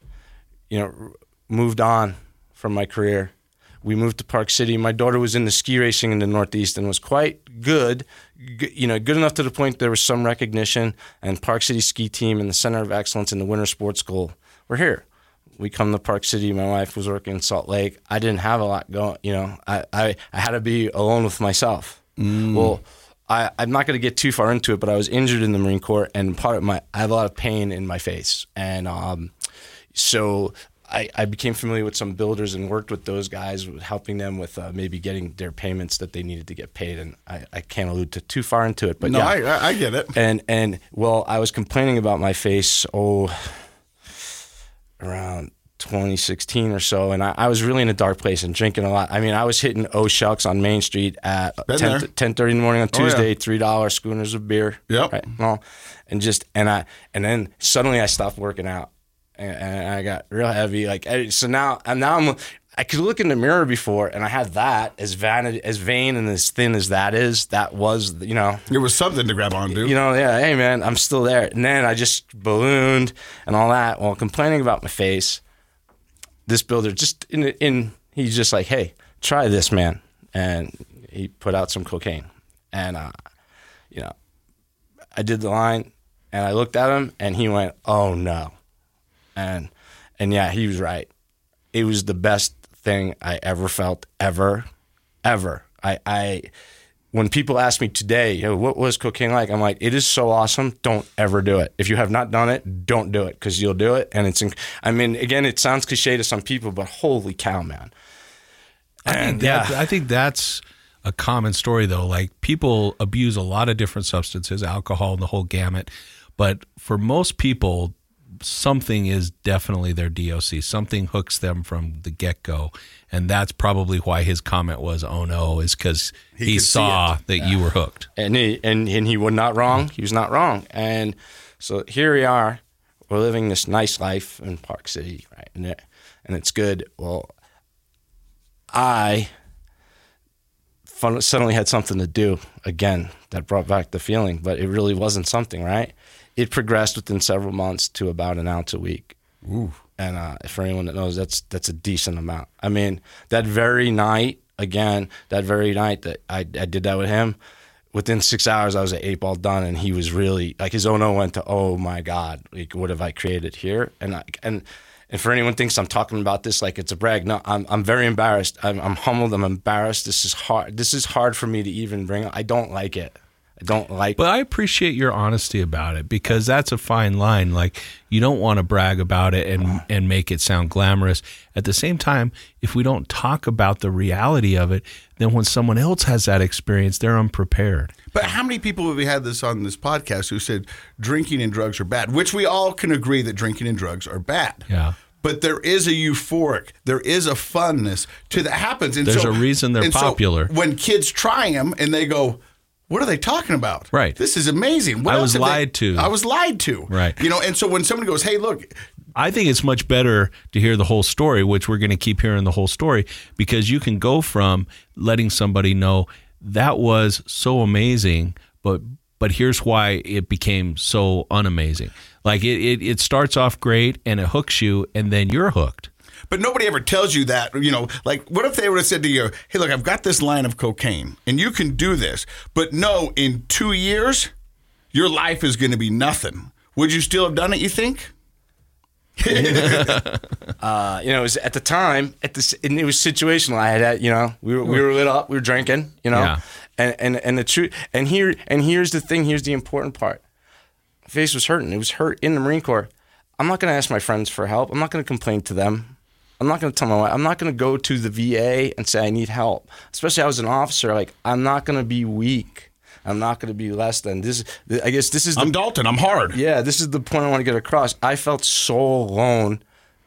moved on from my career. We moved to Park City. My daughter was into ski racing in the Northeast and was quite good enough to the point there was some recognition. And Park City Ski Team and the Center of Excellence in the Winter Sports School were here. We come to Park City. My wife was working in Salt Lake. I didn't have a lot going. I had to be alone with myself. Well, I'm not going to get too far into it, but I was injured in the Marine Corps, and I have a lot of pain in my face, and so I became familiar with some builders and worked with those guys, helping them with maybe getting their payments that they needed to get paid. And I can't allude to too far into it, but no, yeah. I get it. And well, I was complaining about my face, around 2016 or so, and I was really in a dark place and drinking a lot. I mean, I was hitting Shucks on Main Street at 10:30 in the morning on Tuesday, $3 schooners of beer. Yep. Right? Well, and then suddenly I stopped working out, and I got real heavy. So now I could look in the mirror before, and I had that as vain and as thin as that is. That was, It was something to grab onto. Yeah, hey, man, I'm still there. And then I just ballooned and all that while complaining about my face. This builder he's just like, "Hey, try this, man." And he put out some cocaine. And, I did the line, and I looked at him, and he went, "Oh, no." And yeah, he was right. It was the best thing I ever felt, ever. When people ask me today, what was cocaine like? I'm like, it is so awesome. Don't ever do it. If you have not done it, don't do it, because you'll do it. And again, it sounds cliche to some people, but holy cow, man. I think that's a common story, though. Like, people abuse a lot of different substances, alcohol, and the whole gamut. But for most people, something is definitely their DOC. Something hooks them from the get-go. And that's probably why his comment was, "Oh no," is because he saw that you were hooked. And he was not wrong. He was not wrong. And so here we are. We're living this nice life in Park City, right? And it's good. Well, I suddenly had something to do again that brought back the feeling, but it really wasn't something, right? It progressed within several months to about an ounce a week. Ooh. And for anyone that knows, that's a decent amount. I mean, that very night that I did that with him, within 6 hours I was at 8 Ball done, and he was really like, his ono went to, "Oh my God, like, what have I created here?" And for anyone thinks I'm talking about this like it's a brag, no, I'm very embarrassed. I'm humbled. I'm embarrassed. This is hard. This is hard for me to even bring up. I don't like it. I don't like. But I appreciate your honesty about it, because that's a fine line. Like, you don't want to brag about it and make it sound glamorous. At the same time, if we don't talk about the reality of it, then when someone else has that experience, they're unprepared. But how many people have we had this on this podcast who said drinking and drugs are bad, which we all can agree that drinking and drugs are bad. Yeah. But there is a euphoric, there is a funness to that happens. And There's a reason they're popular. So when kids try them and they go, what are they talking about? Right. This is amazing. What I else was lied to. I was lied to. Right. And so when somebody goes, hey, look, I think it's much better to hear the whole story, which we're going to keep hearing the whole story, because you can go from letting somebody know that was so amazing, but here's why it became so unamazing. Like it starts off great and it hooks you, and then you're hooked. But nobody ever tells you that, like, what if they would have said to you, hey, look, I've got this line of cocaine and you can do this, but no, in 2 years, your life is going to be nothing. Would you still have done it, you think? It was at the time, and it was situational. I had, we were lit up, we were drinking, Yeah. and the truth, and here's the thing, here's the important part. My face was hurting. It was hurt in the Marine Corps. I'm not going to ask my friends for help. I'm not going to complain to them. I'm not going to tell my wife. I'm not going to go to the VA and say I need help. Especially I was an officer. Like, I'm not going to be weak. I'm not going to be less than this. I guess this is. I'm Dalton. I'm hard. Yeah, this is the point I want to get across. I felt so alone.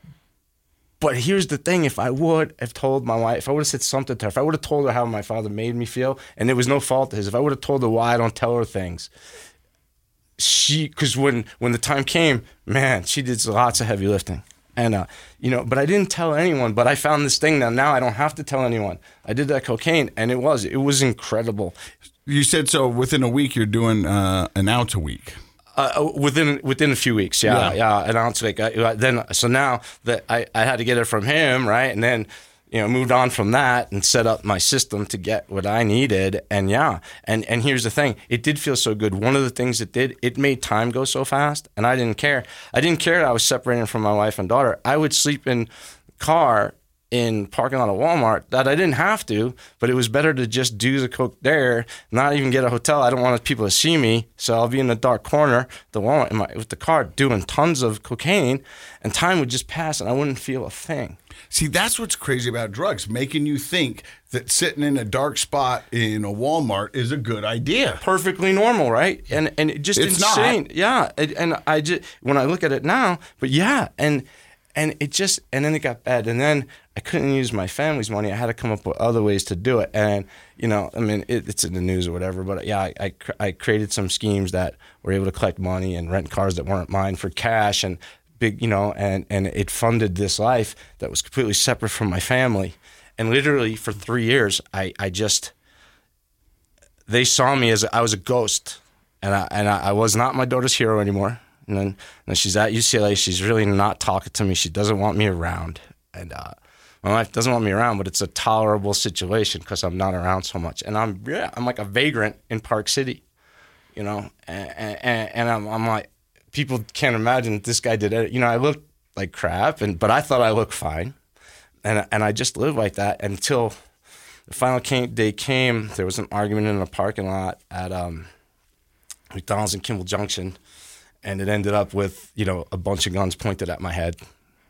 But here's the thing: if I would have told my wife, if I would have said something to her, if I would have told her how my father made me feel, and it was no fault of his, if I would have told her why I don't tell her things, because when the time came, man, she did lots of heavy lifting. And, but I didn't tell anyone, but I found this thing that now I don't have to tell anyone. I did that cocaine, and it was incredible. You said so within a week you're doing an ounce a week. Within a few weeks, yeah, an ounce a week. So now that I had to get it from him, right, and then moved on from that and set up my system to get what I needed. And and here's the thing, it did feel so good. One of the things it made time go so fast, and I didn't care. I didn't care that I was separating from my wife and daughter. I would sleep in car in parking lot of Walmart that I didn't have to, but it was better to just do the coke there, not even get a hotel. I don't want people to see me, so I'll be in the dark corner, the Walmart with the car doing tons of cocaine, and time would just pass and I wouldn't feel a thing. See, that's what's crazy about drugs, making you think that sitting in a dark spot in a Walmart is a good idea. Perfectly normal, right? And it just it's insane. Not. Yeah, and I just, when I look at it now, but yeah, and it just, and then it got bad, and then I couldn't use my family's money. I had to come up with other ways to do it, and it's in the news or whatever. But yeah, I created some schemes that were able to collect money and rent cars that weren't mine for cash and big, and it funded this life that was completely separate from my family. And literally for 3 years, they saw me as I was a ghost, and I was not my daughter's hero anymore. And then she's at UCLA. She's really not talking to me. She doesn't want me around. And my wife doesn't want me around, but it's a tolerable situation because I'm not around so much. And I'm like a vagrant in Park City, and I'm like, people can't imagine that this guy did it. I looked like crap, but I thought I looked fine. And I just lived like that until the final day came. There was an argument in a parking lot at McDonald's in Kimball Junction. And it ended up with, a bunch of guns pointed at my head,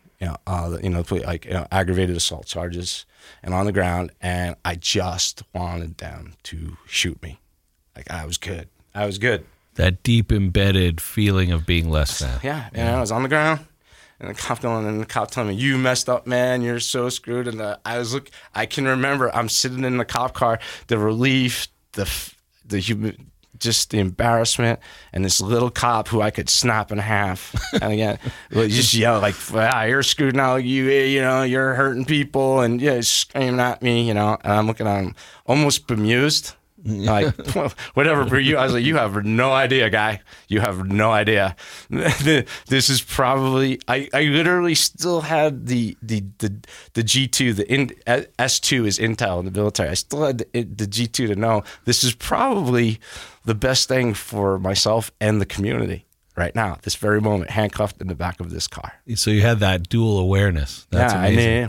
aggravated assault charges, and on the ground. And I just wanted them to shoot me. Like, I was good. That deep embedded feeling of being less than. Yeah. And I was on the ground, and the cop telling me, "You messed up, man. You're so screwed." And I can remember I'm sitting in the cop car, the relief, just the embarrassment, and this little cop who I could snap in half, and again, just yell like, "You're screwed now! You're hurting people," and screaming at me, and I'm looking at him, almost bemused, like, whatever. I was like, "You have no idea, guy. You have no idea. This is probably." I literally still had the G2, the S2 is Intel in the military. I still had the G2 to know this is probably the best thing for myself and the community right now, this very moment, handcuffed in the back of this car. So you had that dual awareness. That's amazing.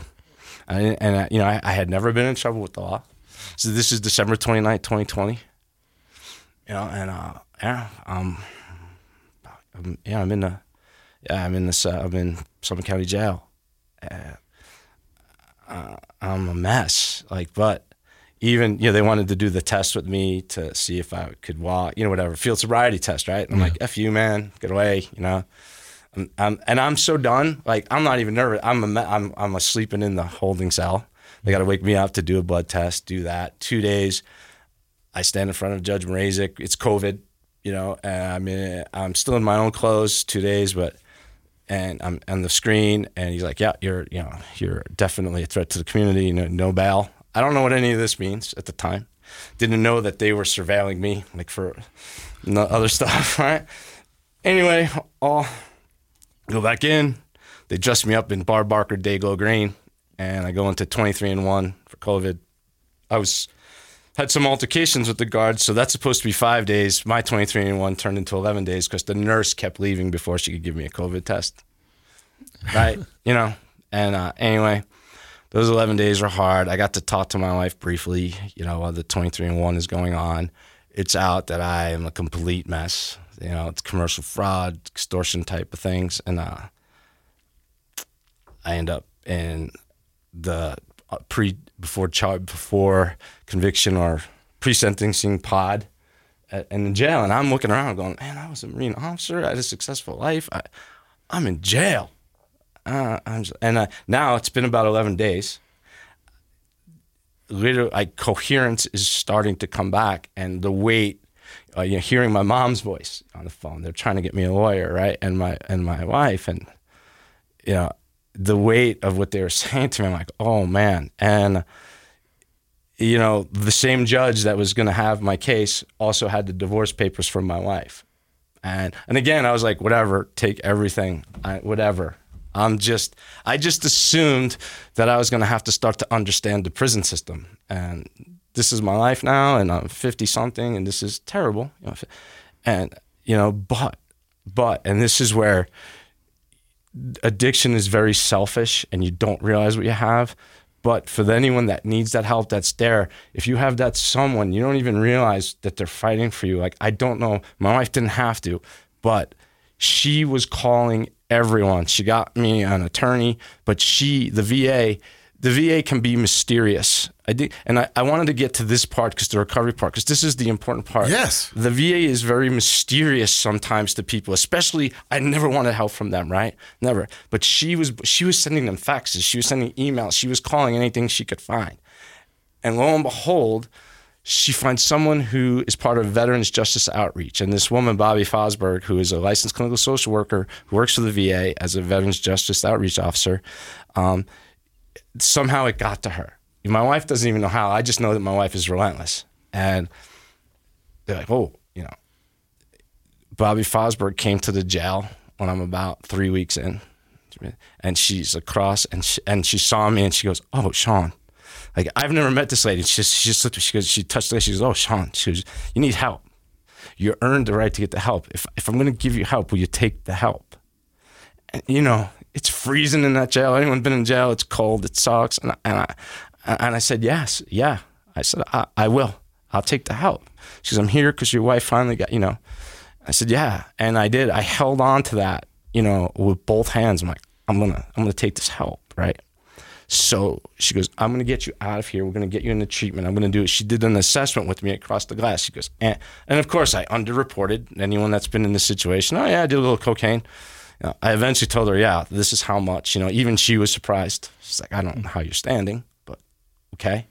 I had never been in trouble with the law. So this is December 29th, 2020. you know, and I'm in Summit County Jail. I'm a mess, like, but even, you know, they wanted to do the test with me to see if I could walk, you know, whatever, field sobriety test, right? And I'm like, F you, man, get away, you know. And I'm so done, like, I'm not even nervous. I'm sleeping in the holding cell. They got to wake me up to do a blood test, do that. 2 days, I stand in front of Judge Mrazek. It's COVID, you know, and I'm still in my own clothes 2 days, and I'm on the screen, and he's like, yeah, you're definitely a threat to the community, you know, no bail. I don't know what any of this means at the time. Didn't know that they were surveilling me, like, for other stuff, right? Anyway, I'll go back in. They dress me up in Bar Barker Dayglow Green, and I go into 23-1 for COVID. Had some altercations with the guards, so that's supposed to be 5 days. My 23-1 turned into 11 days because the nurse kept leaving before she could give me a COVID test, right? You know, and anyway, those 11 days were hard. I got to talk to my wife briefly, you know, while the 23-1 is going on. It's out that I am a complete mess. You know, it's commercial fraud, extortion type of things. And I end up in the before conviction or pre-sentencing pod in the jail. And I'm looking around going, man, I was a Marine officer. I had a successful life. I'm in jail. Now it's been about 11 days. Literally, coherence is starting to come back, and the weight, you know, hearing my mom's voice on the phone. They're trying to get me a lawyer, right? And my wife, and you know, the weight of what they were saying to me. I'm like, oh man. And you know, the same judge that was going to have my case also had the divorce papers from my wife, and again, I was like, whatever, take everything, whatever. I just assumed that I was going to have to start to understand the prison system, and this is my life now, and I'm 50 something, and this is terrible, you know, and you know, but, and this is where addiction is very selfish, and you don't realize what you have. But for anyone that needs that help, that's there. If you have that someone, you don't even realize that they're fighting for you. Like, I don't know, my wife didn't have to, but she was calling everyone. She got me an attorney, but the VA can be mysterious. I wanted to get to this part, because the recovery part, because this is the important part. Yes. The VA is very mysterious sometimes to people, especially, I never wanted help from them, right? Never. But she was sending them faxes. She was sending emails. She was calling anything she could find. And lo and behold, she finds someone who is part of Veterans Justice Outreach. And this woman, Bobby Fosberg, who is a licensed clinical social worker who works for the VA as a Veterans Justice Outreach officer, somehow it got to her. My wife doesn't even know how. I just know that my wife is relentless. And they're like, oh, you know, Bobby Fosberg came to the jail when I'm about 3 weeks in. And she's across, and she saw me, and she goes, oh, Sean. Like, I've never met this lady. She just looked, she touched the lady. She goes, oh, Sean. She goes, you need help. You earned the right to get the help. If I'm going to give you help, will you take the help? And, you know, it's freezing in that jail. Anyone been in jail? It's cold. It sucks. And I said, yes. Yeah. I said, I will. I'll take the help. She goes, I'm here because your wife finally got, you know. I said, yeah. And I did. I held on to that, you know, with both hands. I'm like, I'm gonna take this help, right? So she goes, I'm going to get you out of here. We're going to get you into treatment. I'm going to do it. She did an assessment with me across the glass. She goes, and of course, I underreported anyone that's been in this situation. Oh, yeah, I did a little cocaine. You know, I eventually told her, yeah, this is how much. You know, even she was surprised. She's like, I don't know how you're standing, but okay.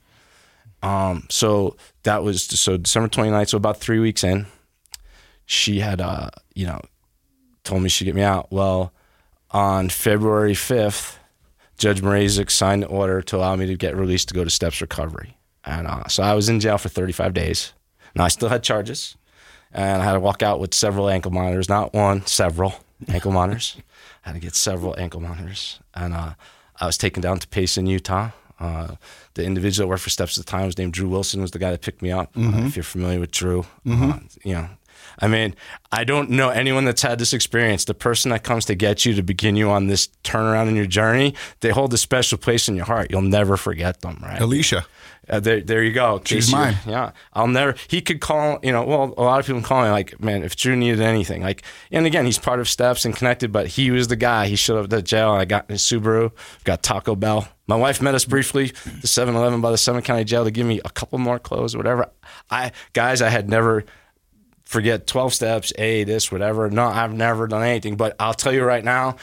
So that was, December 29th, so about 3 weeks in, she had, you know, told me she'd get me out. Well, on February 5th, Judge Mrazek signed the order to allow me to get released to go to Steps Recovery. And so I was in jail for 35 days. Now, I still had charges, and I had to walk out with several ankle monitors, not one, several ankle monitors. I had to get several ankle monitors. And I was taken down to Payson, Utah. The individual that worked for Steps at the time was named Drew Wilson, was the guy that picked me up. If you're familiar with Drew, you know, I mean, I don't know anyone that's had this experience. The person that comes to get you to begin you on this turnaround in your journey, they hold a special place in your heart. You'll never forget them, right? Alicia. There you go. She's mine. Yeah. I'll never, he could call, a lot of people call me like, man, if Drew needed anything, like, and again, he's part of Steps and connected, but he was the guy. He showed up at the jail, and I got his Subaru, got Taco Bell. My wife met us briefly, the 7-Eleven by the Summit County Jail, to give me a couple more clothes or whatever. I had never, forget 12 steps, this, whatever. No, I've never done anything, but I'll tell you right now,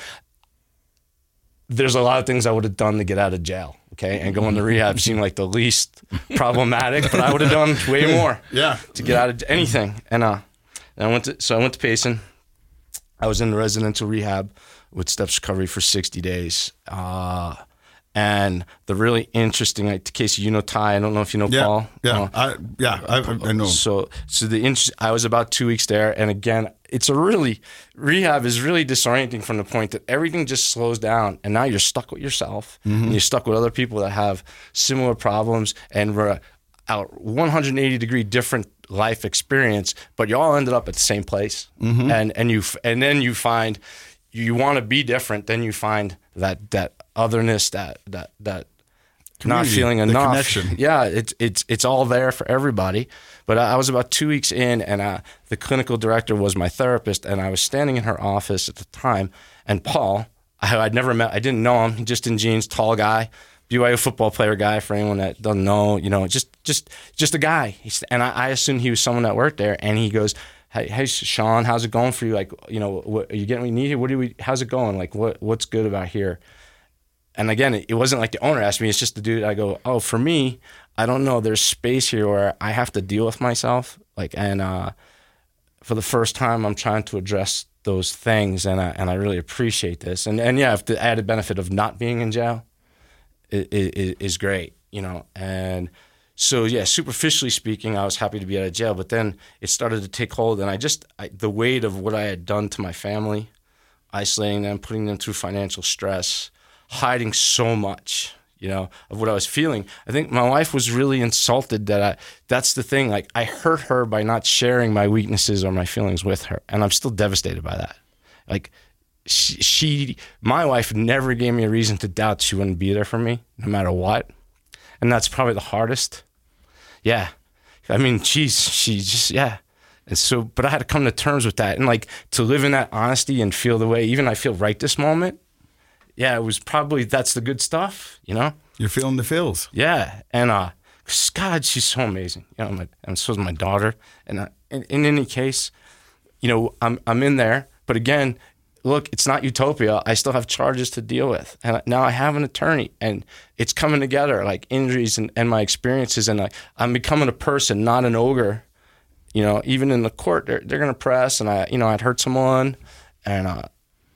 there's a lot of things I would have done to get out of jail. Okay, and going to rehab seemed like the least problematic, but I would have done way more. To get out of anything. And I went to Payson. I was in the residential rehab with Steps Recovery for 60 days. And the really interesting, like, Casey, you know Ty. I don't know if you know Paul. I know. So I was about 2 weeks there, and again, rehab is really disorienting from the point that everything just slows down, and now you're stuck with yourself, and you're stuck with other people that have similar problems, and we're out 180-degree different life experience, but you all ended up at the same place, and then you find you want to be different, then you find that otherness, that not feeling enough. Connection. Yeah, it's all there for everybody. But I was about 2 weeks in, and the clinical director was my therapist, and I was standing in her office at the time, and Paul, I'd never met, I didn't know him, just in jeans, tall guy, BYU football player guy, for anyone that doesn't know, just a guy. And I assumed he was someone that worked there, and he goes, Hey, Sean, how's it going for you? Like, what, are you getting what you need? How's it going? Like, what's good about here? And again, it wasn't like the owner asked me. It's just the dude. I go, oh, for me, I don't know. There's space here where I have to deal with myself. Like, and for the first time, I'm trying to address those things, and I really appreciate this. And yeah, if the added benefit of not being in jail is great, And so yeah, superficially speaking, I was happy to be out of jail. But then it started to take hold, and the weight of what I had done to my family, isolating them, putting them through financial stress, hiding so much, of what I was feeling. I think my wife was really insulted that's the thing. Like, I hurt her by not sharing my weaknesses or my feelings with her. And I'm still devastated by that. Like, my wife never gave me a reason to doubt she wouldn't be there for me no matter what. And that's probably the hardest. Yeah. I mean, she just, yeah. And so, but I had to come to terms with that. And like, to live in that honesty and feel the way even I feel right this moment. Yeah, it was probably, that's the good stuff, You're feeling the feels. Yeah. And God, she's so amazing. And so is my daughter. And in any case, I'm in there. But again, look, it's not utopia. I still have charges to deal with. And now I have an attorney, and it's coming together, like injuries and my experiences. And I'm becoming a person, not an ogre. Even in the court, they're going to press. And I'd hurt someone, and,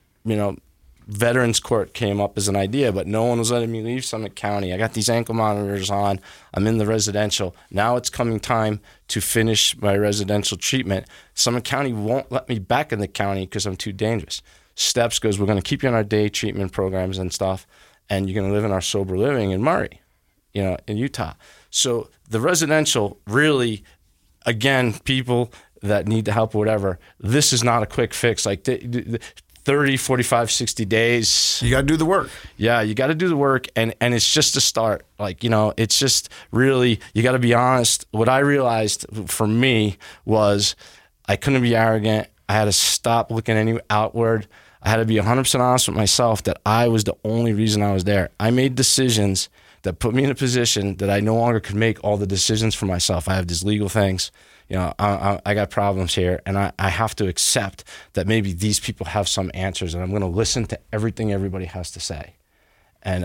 Veterans Court came up as an idea, but no one was letting me leave Summit County. I got these ankle monitors on. I'm in the residential. Now it's coming time to finish my residential treatment. Summit County won't let me back in the county because I'm too dangerous. Steps goes, we're going to keep you on our day treatment programs and stuff, and you're going to live in our sober living in Murray, in Utah. So the residential really, again, people that need the help or whatever, this is not a quick fix. Like 30, 45, 60 days. You got to do the work. Yeah, you got to do the work, and it's just a start. Like, it's just really, you got to be honest. What I realized for me was I couldn't be arrogant. I had to stop looking outward. I had to be 100% honest with myself that I was the only reason I was there. I made decisions that put me in a position that I no longer could make all the decisions for myself. I have these legal things. I got problems here, and I have to accept that maybe these people have some answers, and I'm going to listen to everything everybody has to say. And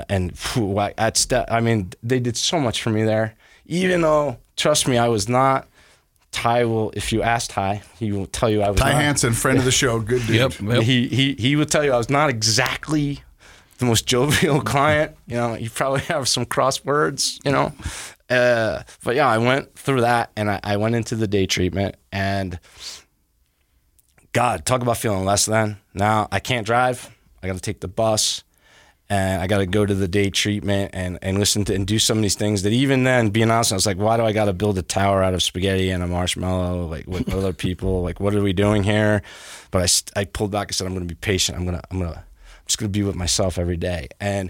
they did so much for me there. Even though, trust me, I was not. Ty will, if you ask Ty, he will tell you I was Ty not. Hansen, friend of the show, good dude. Yep. He will tell you I was not exactly the most jovial client. You probably have some crosswords, but yeah, I went through that, and I went into the day treatment, and God, talk about feeling less than. Now I can't drive. I got to take the bus, and I got to go to the day treatment and listen to and do some of these things that even then, being honest, I was like, why do I got to build a tower out of spaghetti and a marshmallow, like with other people? Like, what are we doing here? But I pulled back and said, I'm going to be patient. I'm just going to be with myself every day. And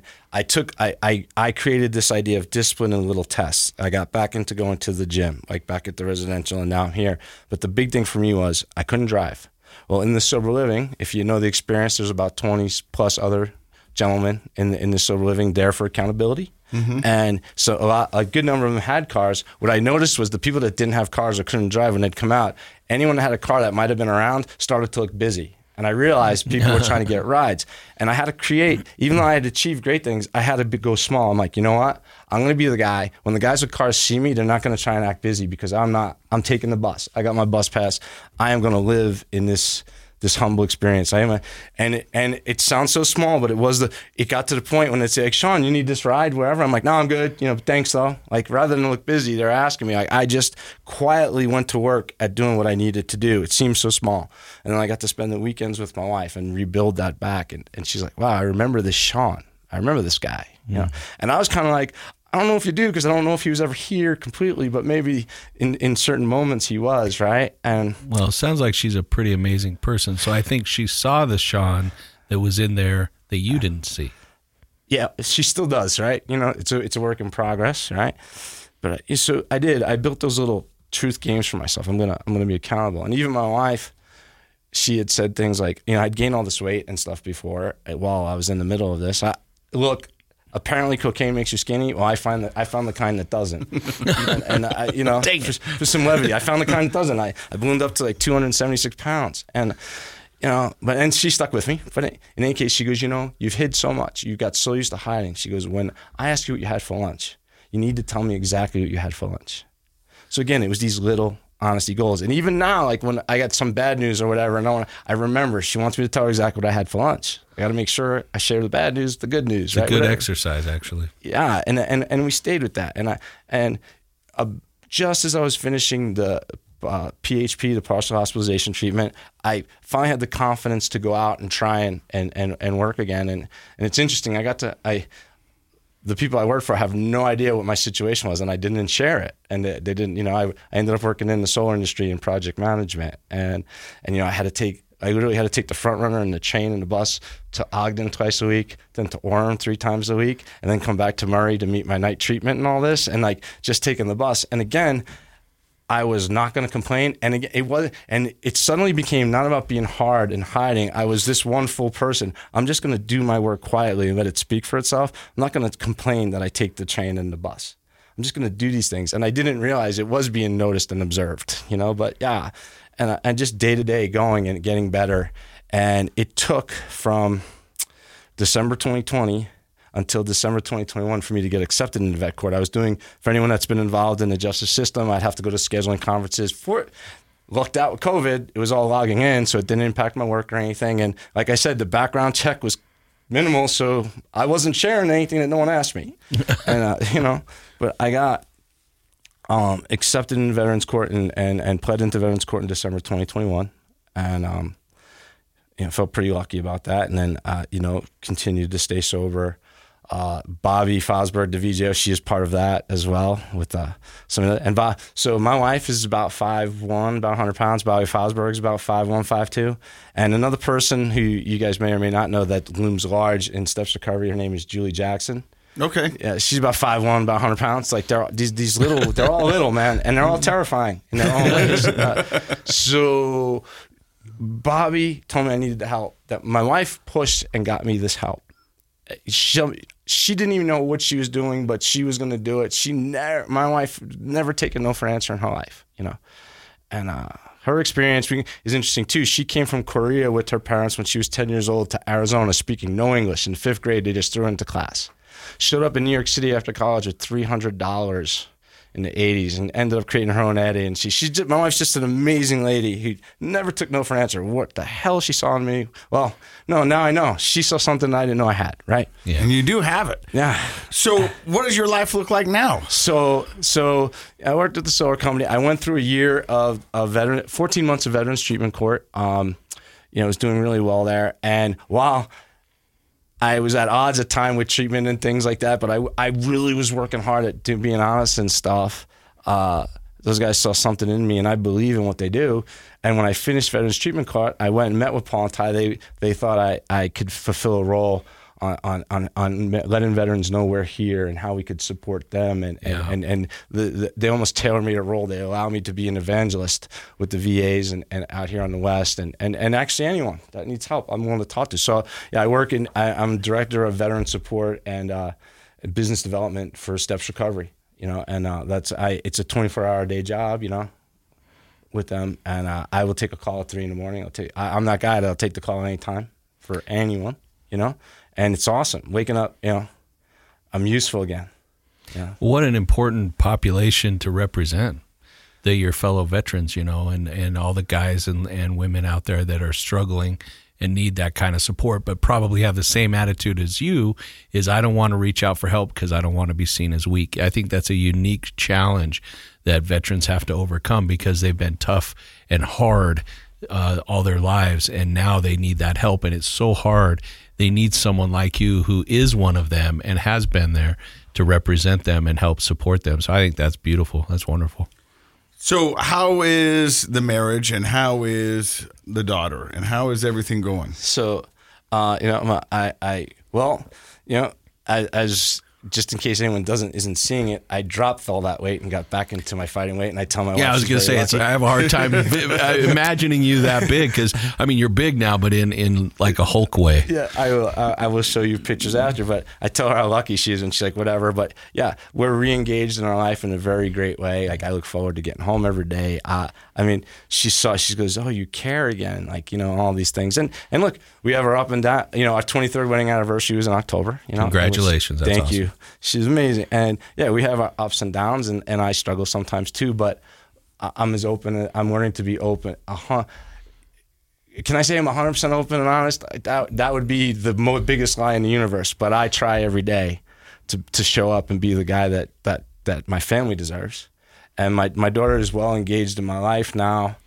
I created this idea of discipline and little tests. I got back into going to the gym, like back at the residential, and now I'm here. But the big thing for me was I couldn't drive. Well, in the sober living, if you know the experience, there's about 20 plus other gentlemen in the sober living there for accountability. Mm-hmm. And so a good number of them had cars. What I noticed was the people that didn't have cars or couldn't drive, when they'd come out, anyone that had a car that might have been around started to look busy. And I realized people were trying to get rides. And I had to create, even though I had achieved great things, I had to go small. I'm like, you know what? I'm going to be the guy. When the guys with cars see me, they're not going to try and act busy because I'm taking the bus. I got my bus pass. I am going to live in this humble experience. And it sounds so small, but it got to the point when they'd say, like, Sean, you need this ride, wherever. I'm like, no, I'm good. Thanks though. Like, rather than look busy, they're asking me. Like, I just quietly went to work at doing what I needed to do. It seems so small. And then I got to spend the weekends with my wife and rebuild that back. And she's like, wow, I remember this Sean. I remember this guy. And I was kind of like, I don't know if you do, because I don't know if he was ever here completely, but maybe in certain moments he was, right? And well, it sounds like she's a pretty amazing person. So I think she saw the Sean that was in there that you didn't see. Yeah, she still does, right? It's a work in progress, right? But so I did. I built those little truth games for myself. I'm gonna be accountable. And even my wife, she had said things like, I'd gained all this weight and stuff before while I was in the middle of this. Apparently cocaine makes you skinny. Well, I found the kind that doesn't. and I, for some levity, I found the kind that doesn't. I ballooned up to like 276 pounds. And, and she stuck with me. But in any case, she goes, you've hid so much. You got so used to hiding. She goes, when I ask you what you had for lunch, you need to tell me exactly what you had for lunch. So again, it was these little honesty goals. And even now, like when I got some bad news or whatever, and I remember she wants me to tell her exactly what I had for lunch. I got to make sure I share the bad news, the good news. It's a good exercise, actually. Yeah, and we stayed with that. And just as I was finishing the PHP, the partial hospitalization treatment, I finally had the confidence to go out and try and work again. And it's interesting. The people I work for have no idea what my situation was, and I didn't share it. And they didn't, I ended up working in the solar industry in project management. And I literally had to take the front runner and the train and the bus to Ogden twice a week, then to Orem 3 times a week, and then come back to Murray to meet my night treatment and all this, and like just taking the bus. And again, I was not going to complain, and it suddenly became not about being hard and hiding. I was this one full person. I'm just going to do my work quietly and let it speak for itself. I'm not going to complain that I take the train and the bus. I'm just going to do these things, and I didn't realize it was being noticed and observed, But yeah, and just day to day going and getting better, and it took from December 2020. Until December 2021 for me to get accepted into vet court. I was doing, for anyone that's been involved in the justice system, I'd have to go to scheduling conferences. Lucked out with COVID, it was all logging in, so it didn't impact my work or anything. And like I said, the background check was minimal, so I wasn't sharing anything that no one asked me. And, but I got accepted in Veterans Court and pled into Veterans Court in December 2021. And, felt pretty lucky about that. And then, continued to stay sober. Bobby Fosberg, the VJO, she is part of that as well with some of that. So my wife is about 5'1", about 100 pounds. Bobby Fosberg is about 5'1", 5'2". And another person who you guys may or may not know that looms large in steps recovery, her name is Julie Jackson. Okay. Yeah, she's about 5'1", about 100 pounds. Like these little, they're all little, man, and they're all terrifying in their own ways. So Bobby told me I needed the help. That my wife pushed and got me this help. She didn't even know what she was doing, but she was going to do it. My wife never taken no for an answer in her life, And her experience is interesting too. She came from Korea with her parents when she was 10 years old to Arizona, speaking no English. In 5th grade, they just threw her into class. Showed up in New York City after college with $300 in the 80s and ended up creating her own ad agency. My wife's just an amazing lady who never took no for an answer. What the hell she saw in me? Well, no, now I know. She saw something I didn't know I had, right? Yeah. And you do have it. Yeah. So what does your life look like now? So I worked at the solar company. I went through a year of 14 months of veterans treatment court. I was doing really well there. And while, I was at odds at time with treatment and things like that, but I really was working hard at being honest and stuff. Those guys saw something in me, and I believe in what they do. And when I finished Veterans Treatment Court, I went and met with Paul and Ty. They thought I could fulfill a role on letting veterans know we're here and how we could support them. And they almost tailored me a role. They allowed me to be an evangelist with the VAs and out here on the West, and actually anyone that needs help, I'm willing to talk to. So yeah, I'm director of veteran support and business development for Steps Recovery. And it's a 24-hour day job, with them. And I will take a call at 3 a.m. I'm that guy that'll take the call at any time for anyone, and it's awesome. Waking up, I'm useful again. Yeah. What an important population to represent. Your fellow veterans, and all the guys and women out there that are struggling and need that kind of support, but probably have the same attitude as you, is I don't want to reach out for help because I don't want to be seen as weak. I think that's a unique challenge that veterans have to overcome because they've been tough and hard all their lives, and now they need that help, and it's so hard. They need someone like you who is one of them and has been there to represent them and help support them. So I think that's beautiful. That's wonderful. So how is the marriage, and how is the daughter, and how is everything going? So, as just in case anyone isn't seeing it, I dropped all that weight and got back into my fighting weight. And I tell my wife, I was going to say, I have a hard time imagining you that big, because you're big now, but in like a Hulk way. Yeah, I will show you pictures after. But I tell her how lucky she is, and she's like, whatever. But yeah, we're re-engaged in our life in a very great way. Like, I look forward to getting home every day. She goes, oh, you care again, all these things. And look, we have our up and down. Our 23rd wedding anniversary was in October. Congratulations. That's thank awesome. you. She's amazing. And yeah, we have our ups and downs, and I struggle sometimes too, but I'm learning to be open. Can I say I'm 100% open and honest? That would be the biggest lie in the universe, but I try every day to show up and be the guy that my family deserves. And my daughter is well engaged in my life now.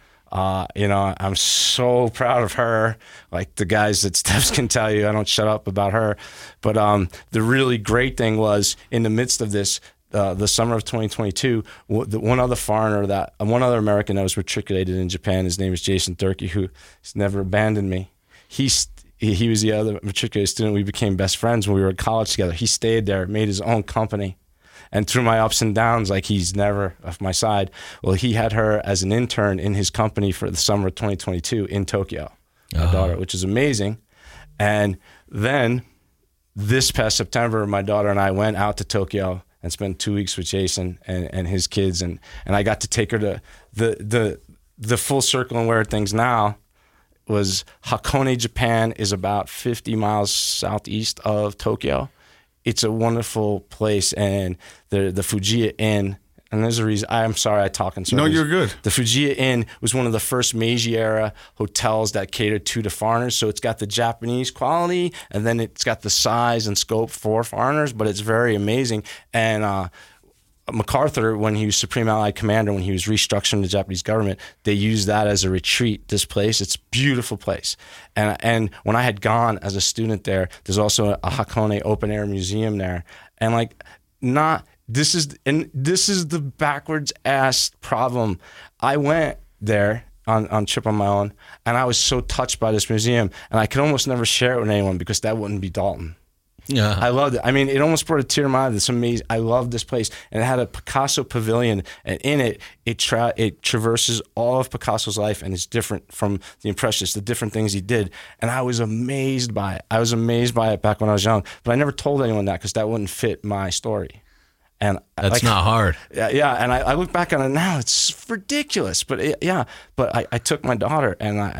I'm so proud of her. Like the guys at Steps can tell you, I don't shut up about her. But the really great thing was, in the midst of this, the summer of 2022, one other American that was matriculated in Japan, his name is Jason Durkee, who has never abandoned me. He was the other matriculated student. We became best friends when we were at college together. He stayed there, made his own company. And through my ups and downs, like, he's never off my side. Well, he had her as an intern in his company for the summer of 2022 in Tokyo, my daughter, which is amazing. And then this past September, my daughter and I went out to Tokyo and spent 2 weeks with Jason and his kids. And I got to take her to the full circle and where things now was Hakone, Japan is about 50 miles southeast of Tokyo. It's a wonderful place, and the Fujiya Inn, and there's a reason. I'm sorry I talk in circles. No, you're good. The Fujiya Inn was one of the first Meiji-era hotels that catered to the foreigners, so it's got the Japanese quality, and then it's got the size and scope for foreigners, but it's very amazing. And MacArthur, when he was Supreme Allied Commander, when he was restructuring the Japanese government, they used that as a retreat, this place. It's a beautiful place. And when I had gone as a student there, there's also a Hakone open air museum there. And this is the backwards ass problem. I went there on trip on my own, and I was so touched by this museum, and I could almost never share it with anyone because that wouldn't be Dalton. Yeah, I loved it. It almost brought a tear to my eye. It's amazing. I love this place, and it had a Picasso pavilion, and in it traverses all of Picasso's life, and it's different from the Impressionists, the different things he did. And I was amazed by it. I was amazed by it back when I was young, but I never told anyone that because that wouldn't fit my story. And that's not hard. Yeah. And I look back on it now; it's ridiculous. But I took my daughter,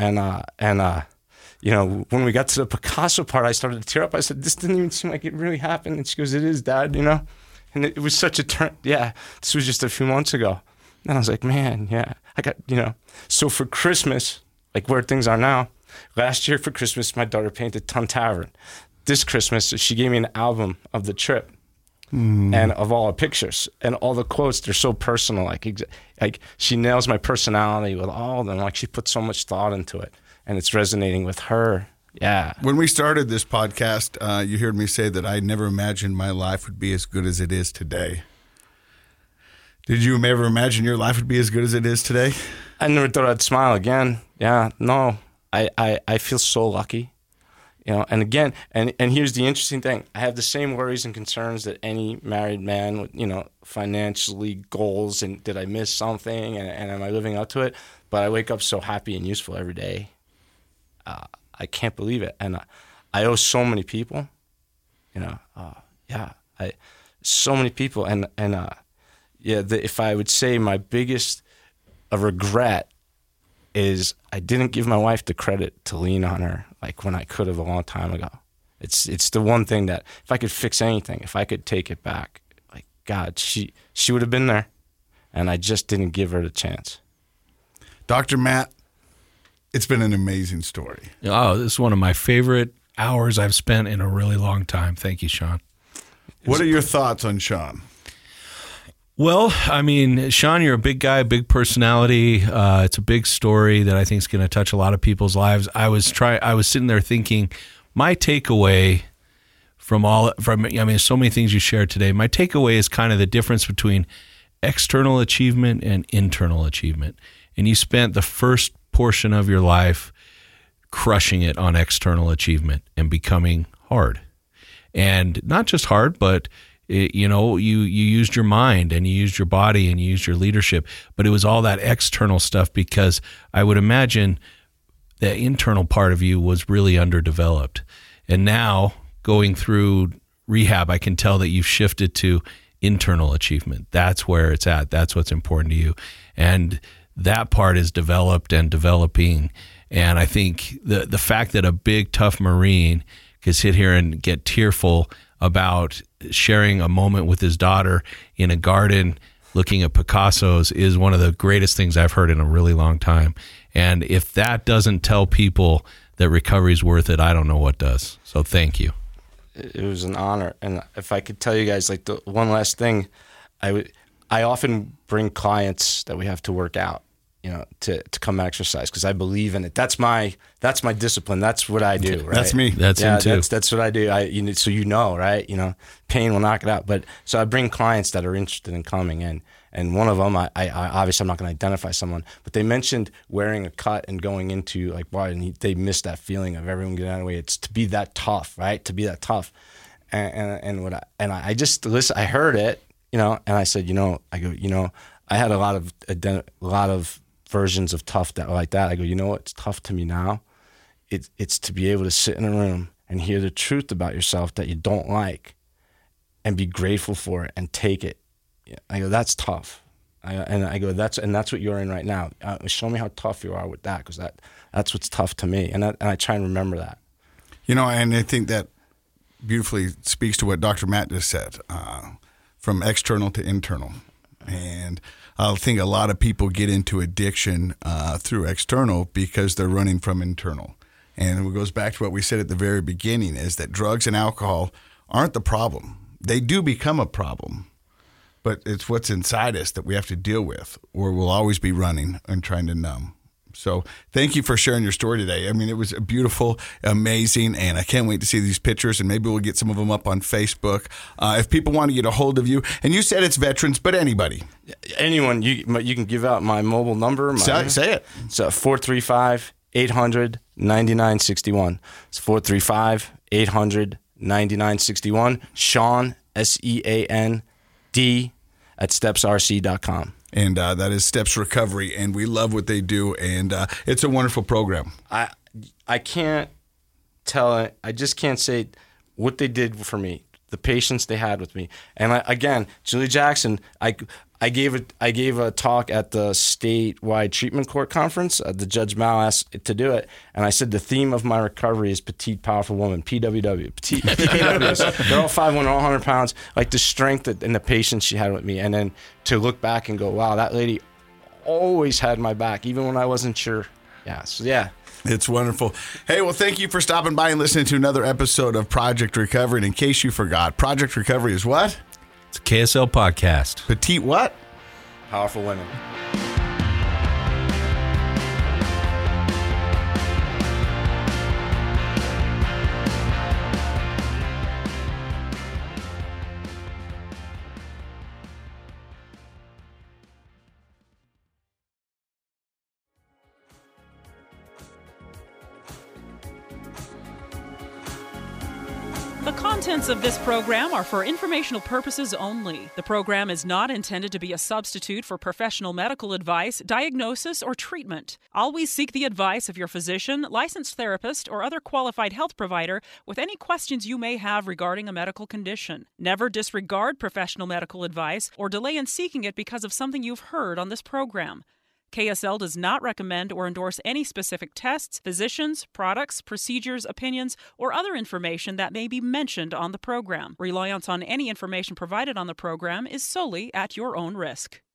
when we got to the Picasso part, I started to tear up. I said, this didn't even seem like it really happened. And she goes, it is, Dad, And it was such a turn. Yeah, this was just a few months ago. And I was like, man, yeah. I got, So for Christmas, like where things are now, last year for Christmas, my daughter painted Tun Tavern. This Christmas, she gave me an album of the trip. And of all the pictures and all the quotes, they're so personal. Like she nails my personality with all of them. Like she put so much thought into it. And it's resonating with her Yeah. When we started this podcast, you heard me say that I never imagined my life would be as good as it is today. Did you ever imagine your life would be as good as it is today? I never thought I'd smile again. Yeah, no. I feel so lucky. You know, and again, and here's the interesting thing. I have the same worries and concerns that any married man with, you know, financially, goals, and did I miss something, and am I living up to it? But I wake up so happy and useful every day. I can't believe it. And I owe so many people, you know, so many people. And if I would say my biggest regret is I didn't give my wife the credit to lean on her like when I could have a long time ago. It's the one thing that if I could fix anything, if I could take it back, like God, she would have been there, and I just didn't give her the chance. Dr. Matt, it's been an amazing story. Oh, this is one of my favorite hours I've spent in a really long time. Thank you, Sean. What are your thoughts on Sean? Well, I mean, Sean, you're a big guy, big personality. It's a big story that I think is going to touch a lot of people's lives. I was sitting there thinking, my takeaway from so many things you shared today. My takeaway is kind of the difference between external achievement and internal achievement. And you spent the first portion of your life crushing it on external achievement and becoming hard, and not just hard, but you used your mind and you used your body and you used your leadership, but it was all that external stuff, because I would imagine the internal part of you was really underdeveloped. And now going through rehab, I can tell that you've shifted to internal achievement. That's where it's at. That's what's important to you. And that part is developed and developing. And I think the fact that a big, tough Marine could sit here and get tearful about sharing a moment with his daughter in a garden looking at Picassos is one of the greatest things I've heard in a really long time. And if that doesn't tell people that recovery is worth it, I don't know what does. So thank you. It was an honor. And if I could tell you guys, like, the one last thing, I often bring clients that we have to work out, you know, to come exercise, because I believe in it. That's my discipline. That's what I do. Right? That's me. That's him too. That's what I do. So right? You know, pain will knock it out. But so I bring clients that are interested in coming in, and one of them, I obviously I'm not going to identify someone, but they mentioned wearing a cut and going into like why, and they missed that feeling of everyone getting out of the way. It's to be that tough, right? To be that tough, and I just listen. I heard it, you know, and I said, I had a lot of versions of tough that were like that. I go, you know what's tough to me now? It's to be able to sit in a room and hear the truth about yourself that you don't like, and be grateful for it and take it. I go, that's tough. I go, that's what you're in right now. Show me how tough you are with that, because that's what's tough to me, and I try and remember that. You know, and I think that beautifully speaks to what Dr. Matt just said, from external to internal. And I think a lot of people get into addiction through external because they're running from internal. And it goes back to what we said at the very beginning, is that drugs and alcohol aren't the problem. They do become a problem, but it's what's inside us that we have to deal with, or we'll always be running and trying to numb. So thank you for sharing your story today. I mean, it was beautiful, amazing, and I can't wait to see these pictures, and maybe we'll get some of them up on Facebook. If people want to get a hold of you, and you said it's veterans, but anybody. Anyone, you can give out my mobile number. Say it. It's 435-800-9961. It's 435-800-9961. Sean, SEAND, at stepsrc.com. And that is Steps Recovery, and we love what they do, and it's a wonderful program. I can't tell it. I just can't say what they did for me, the patience they had with me. And again, Julie Jackson, I gave a talk at the statewide treatment court conference. The Judge Mao asked to do it, and I said the theme of my recovery is petite, powerful woman, PWW. Petite PWWs. They're all 5'1", all 100 pounds. Like the strength and the patience she had with me, and then to look back and go, wow, that lady always had my back, even when I wasn't sure. Yeah. So yeah. It's wonderful. Hey, well, thank you for stopping by and listening to another episode of Project Recovery. And in case you forgot, Project Recovery is what? It's a KSL podcast. Petite what? Powerful women. The contents of this program are for informational purposes only. The program is not intended to be a substitute for professional medical advice, diagnosis, or treatment. Always seek the advice of your physician, licensed therapist, or other qualified health provider with any questions you may have regarding a medical condition. Never disregard professional medical advice or delay in seeking it because of something you've heard on this program. KSL does not recommend or endorse any specific tests, physicians, products, procedures, opinions, or other information that may be mentioned on the program. Reliance on any information provided on the program is solely at your own risk.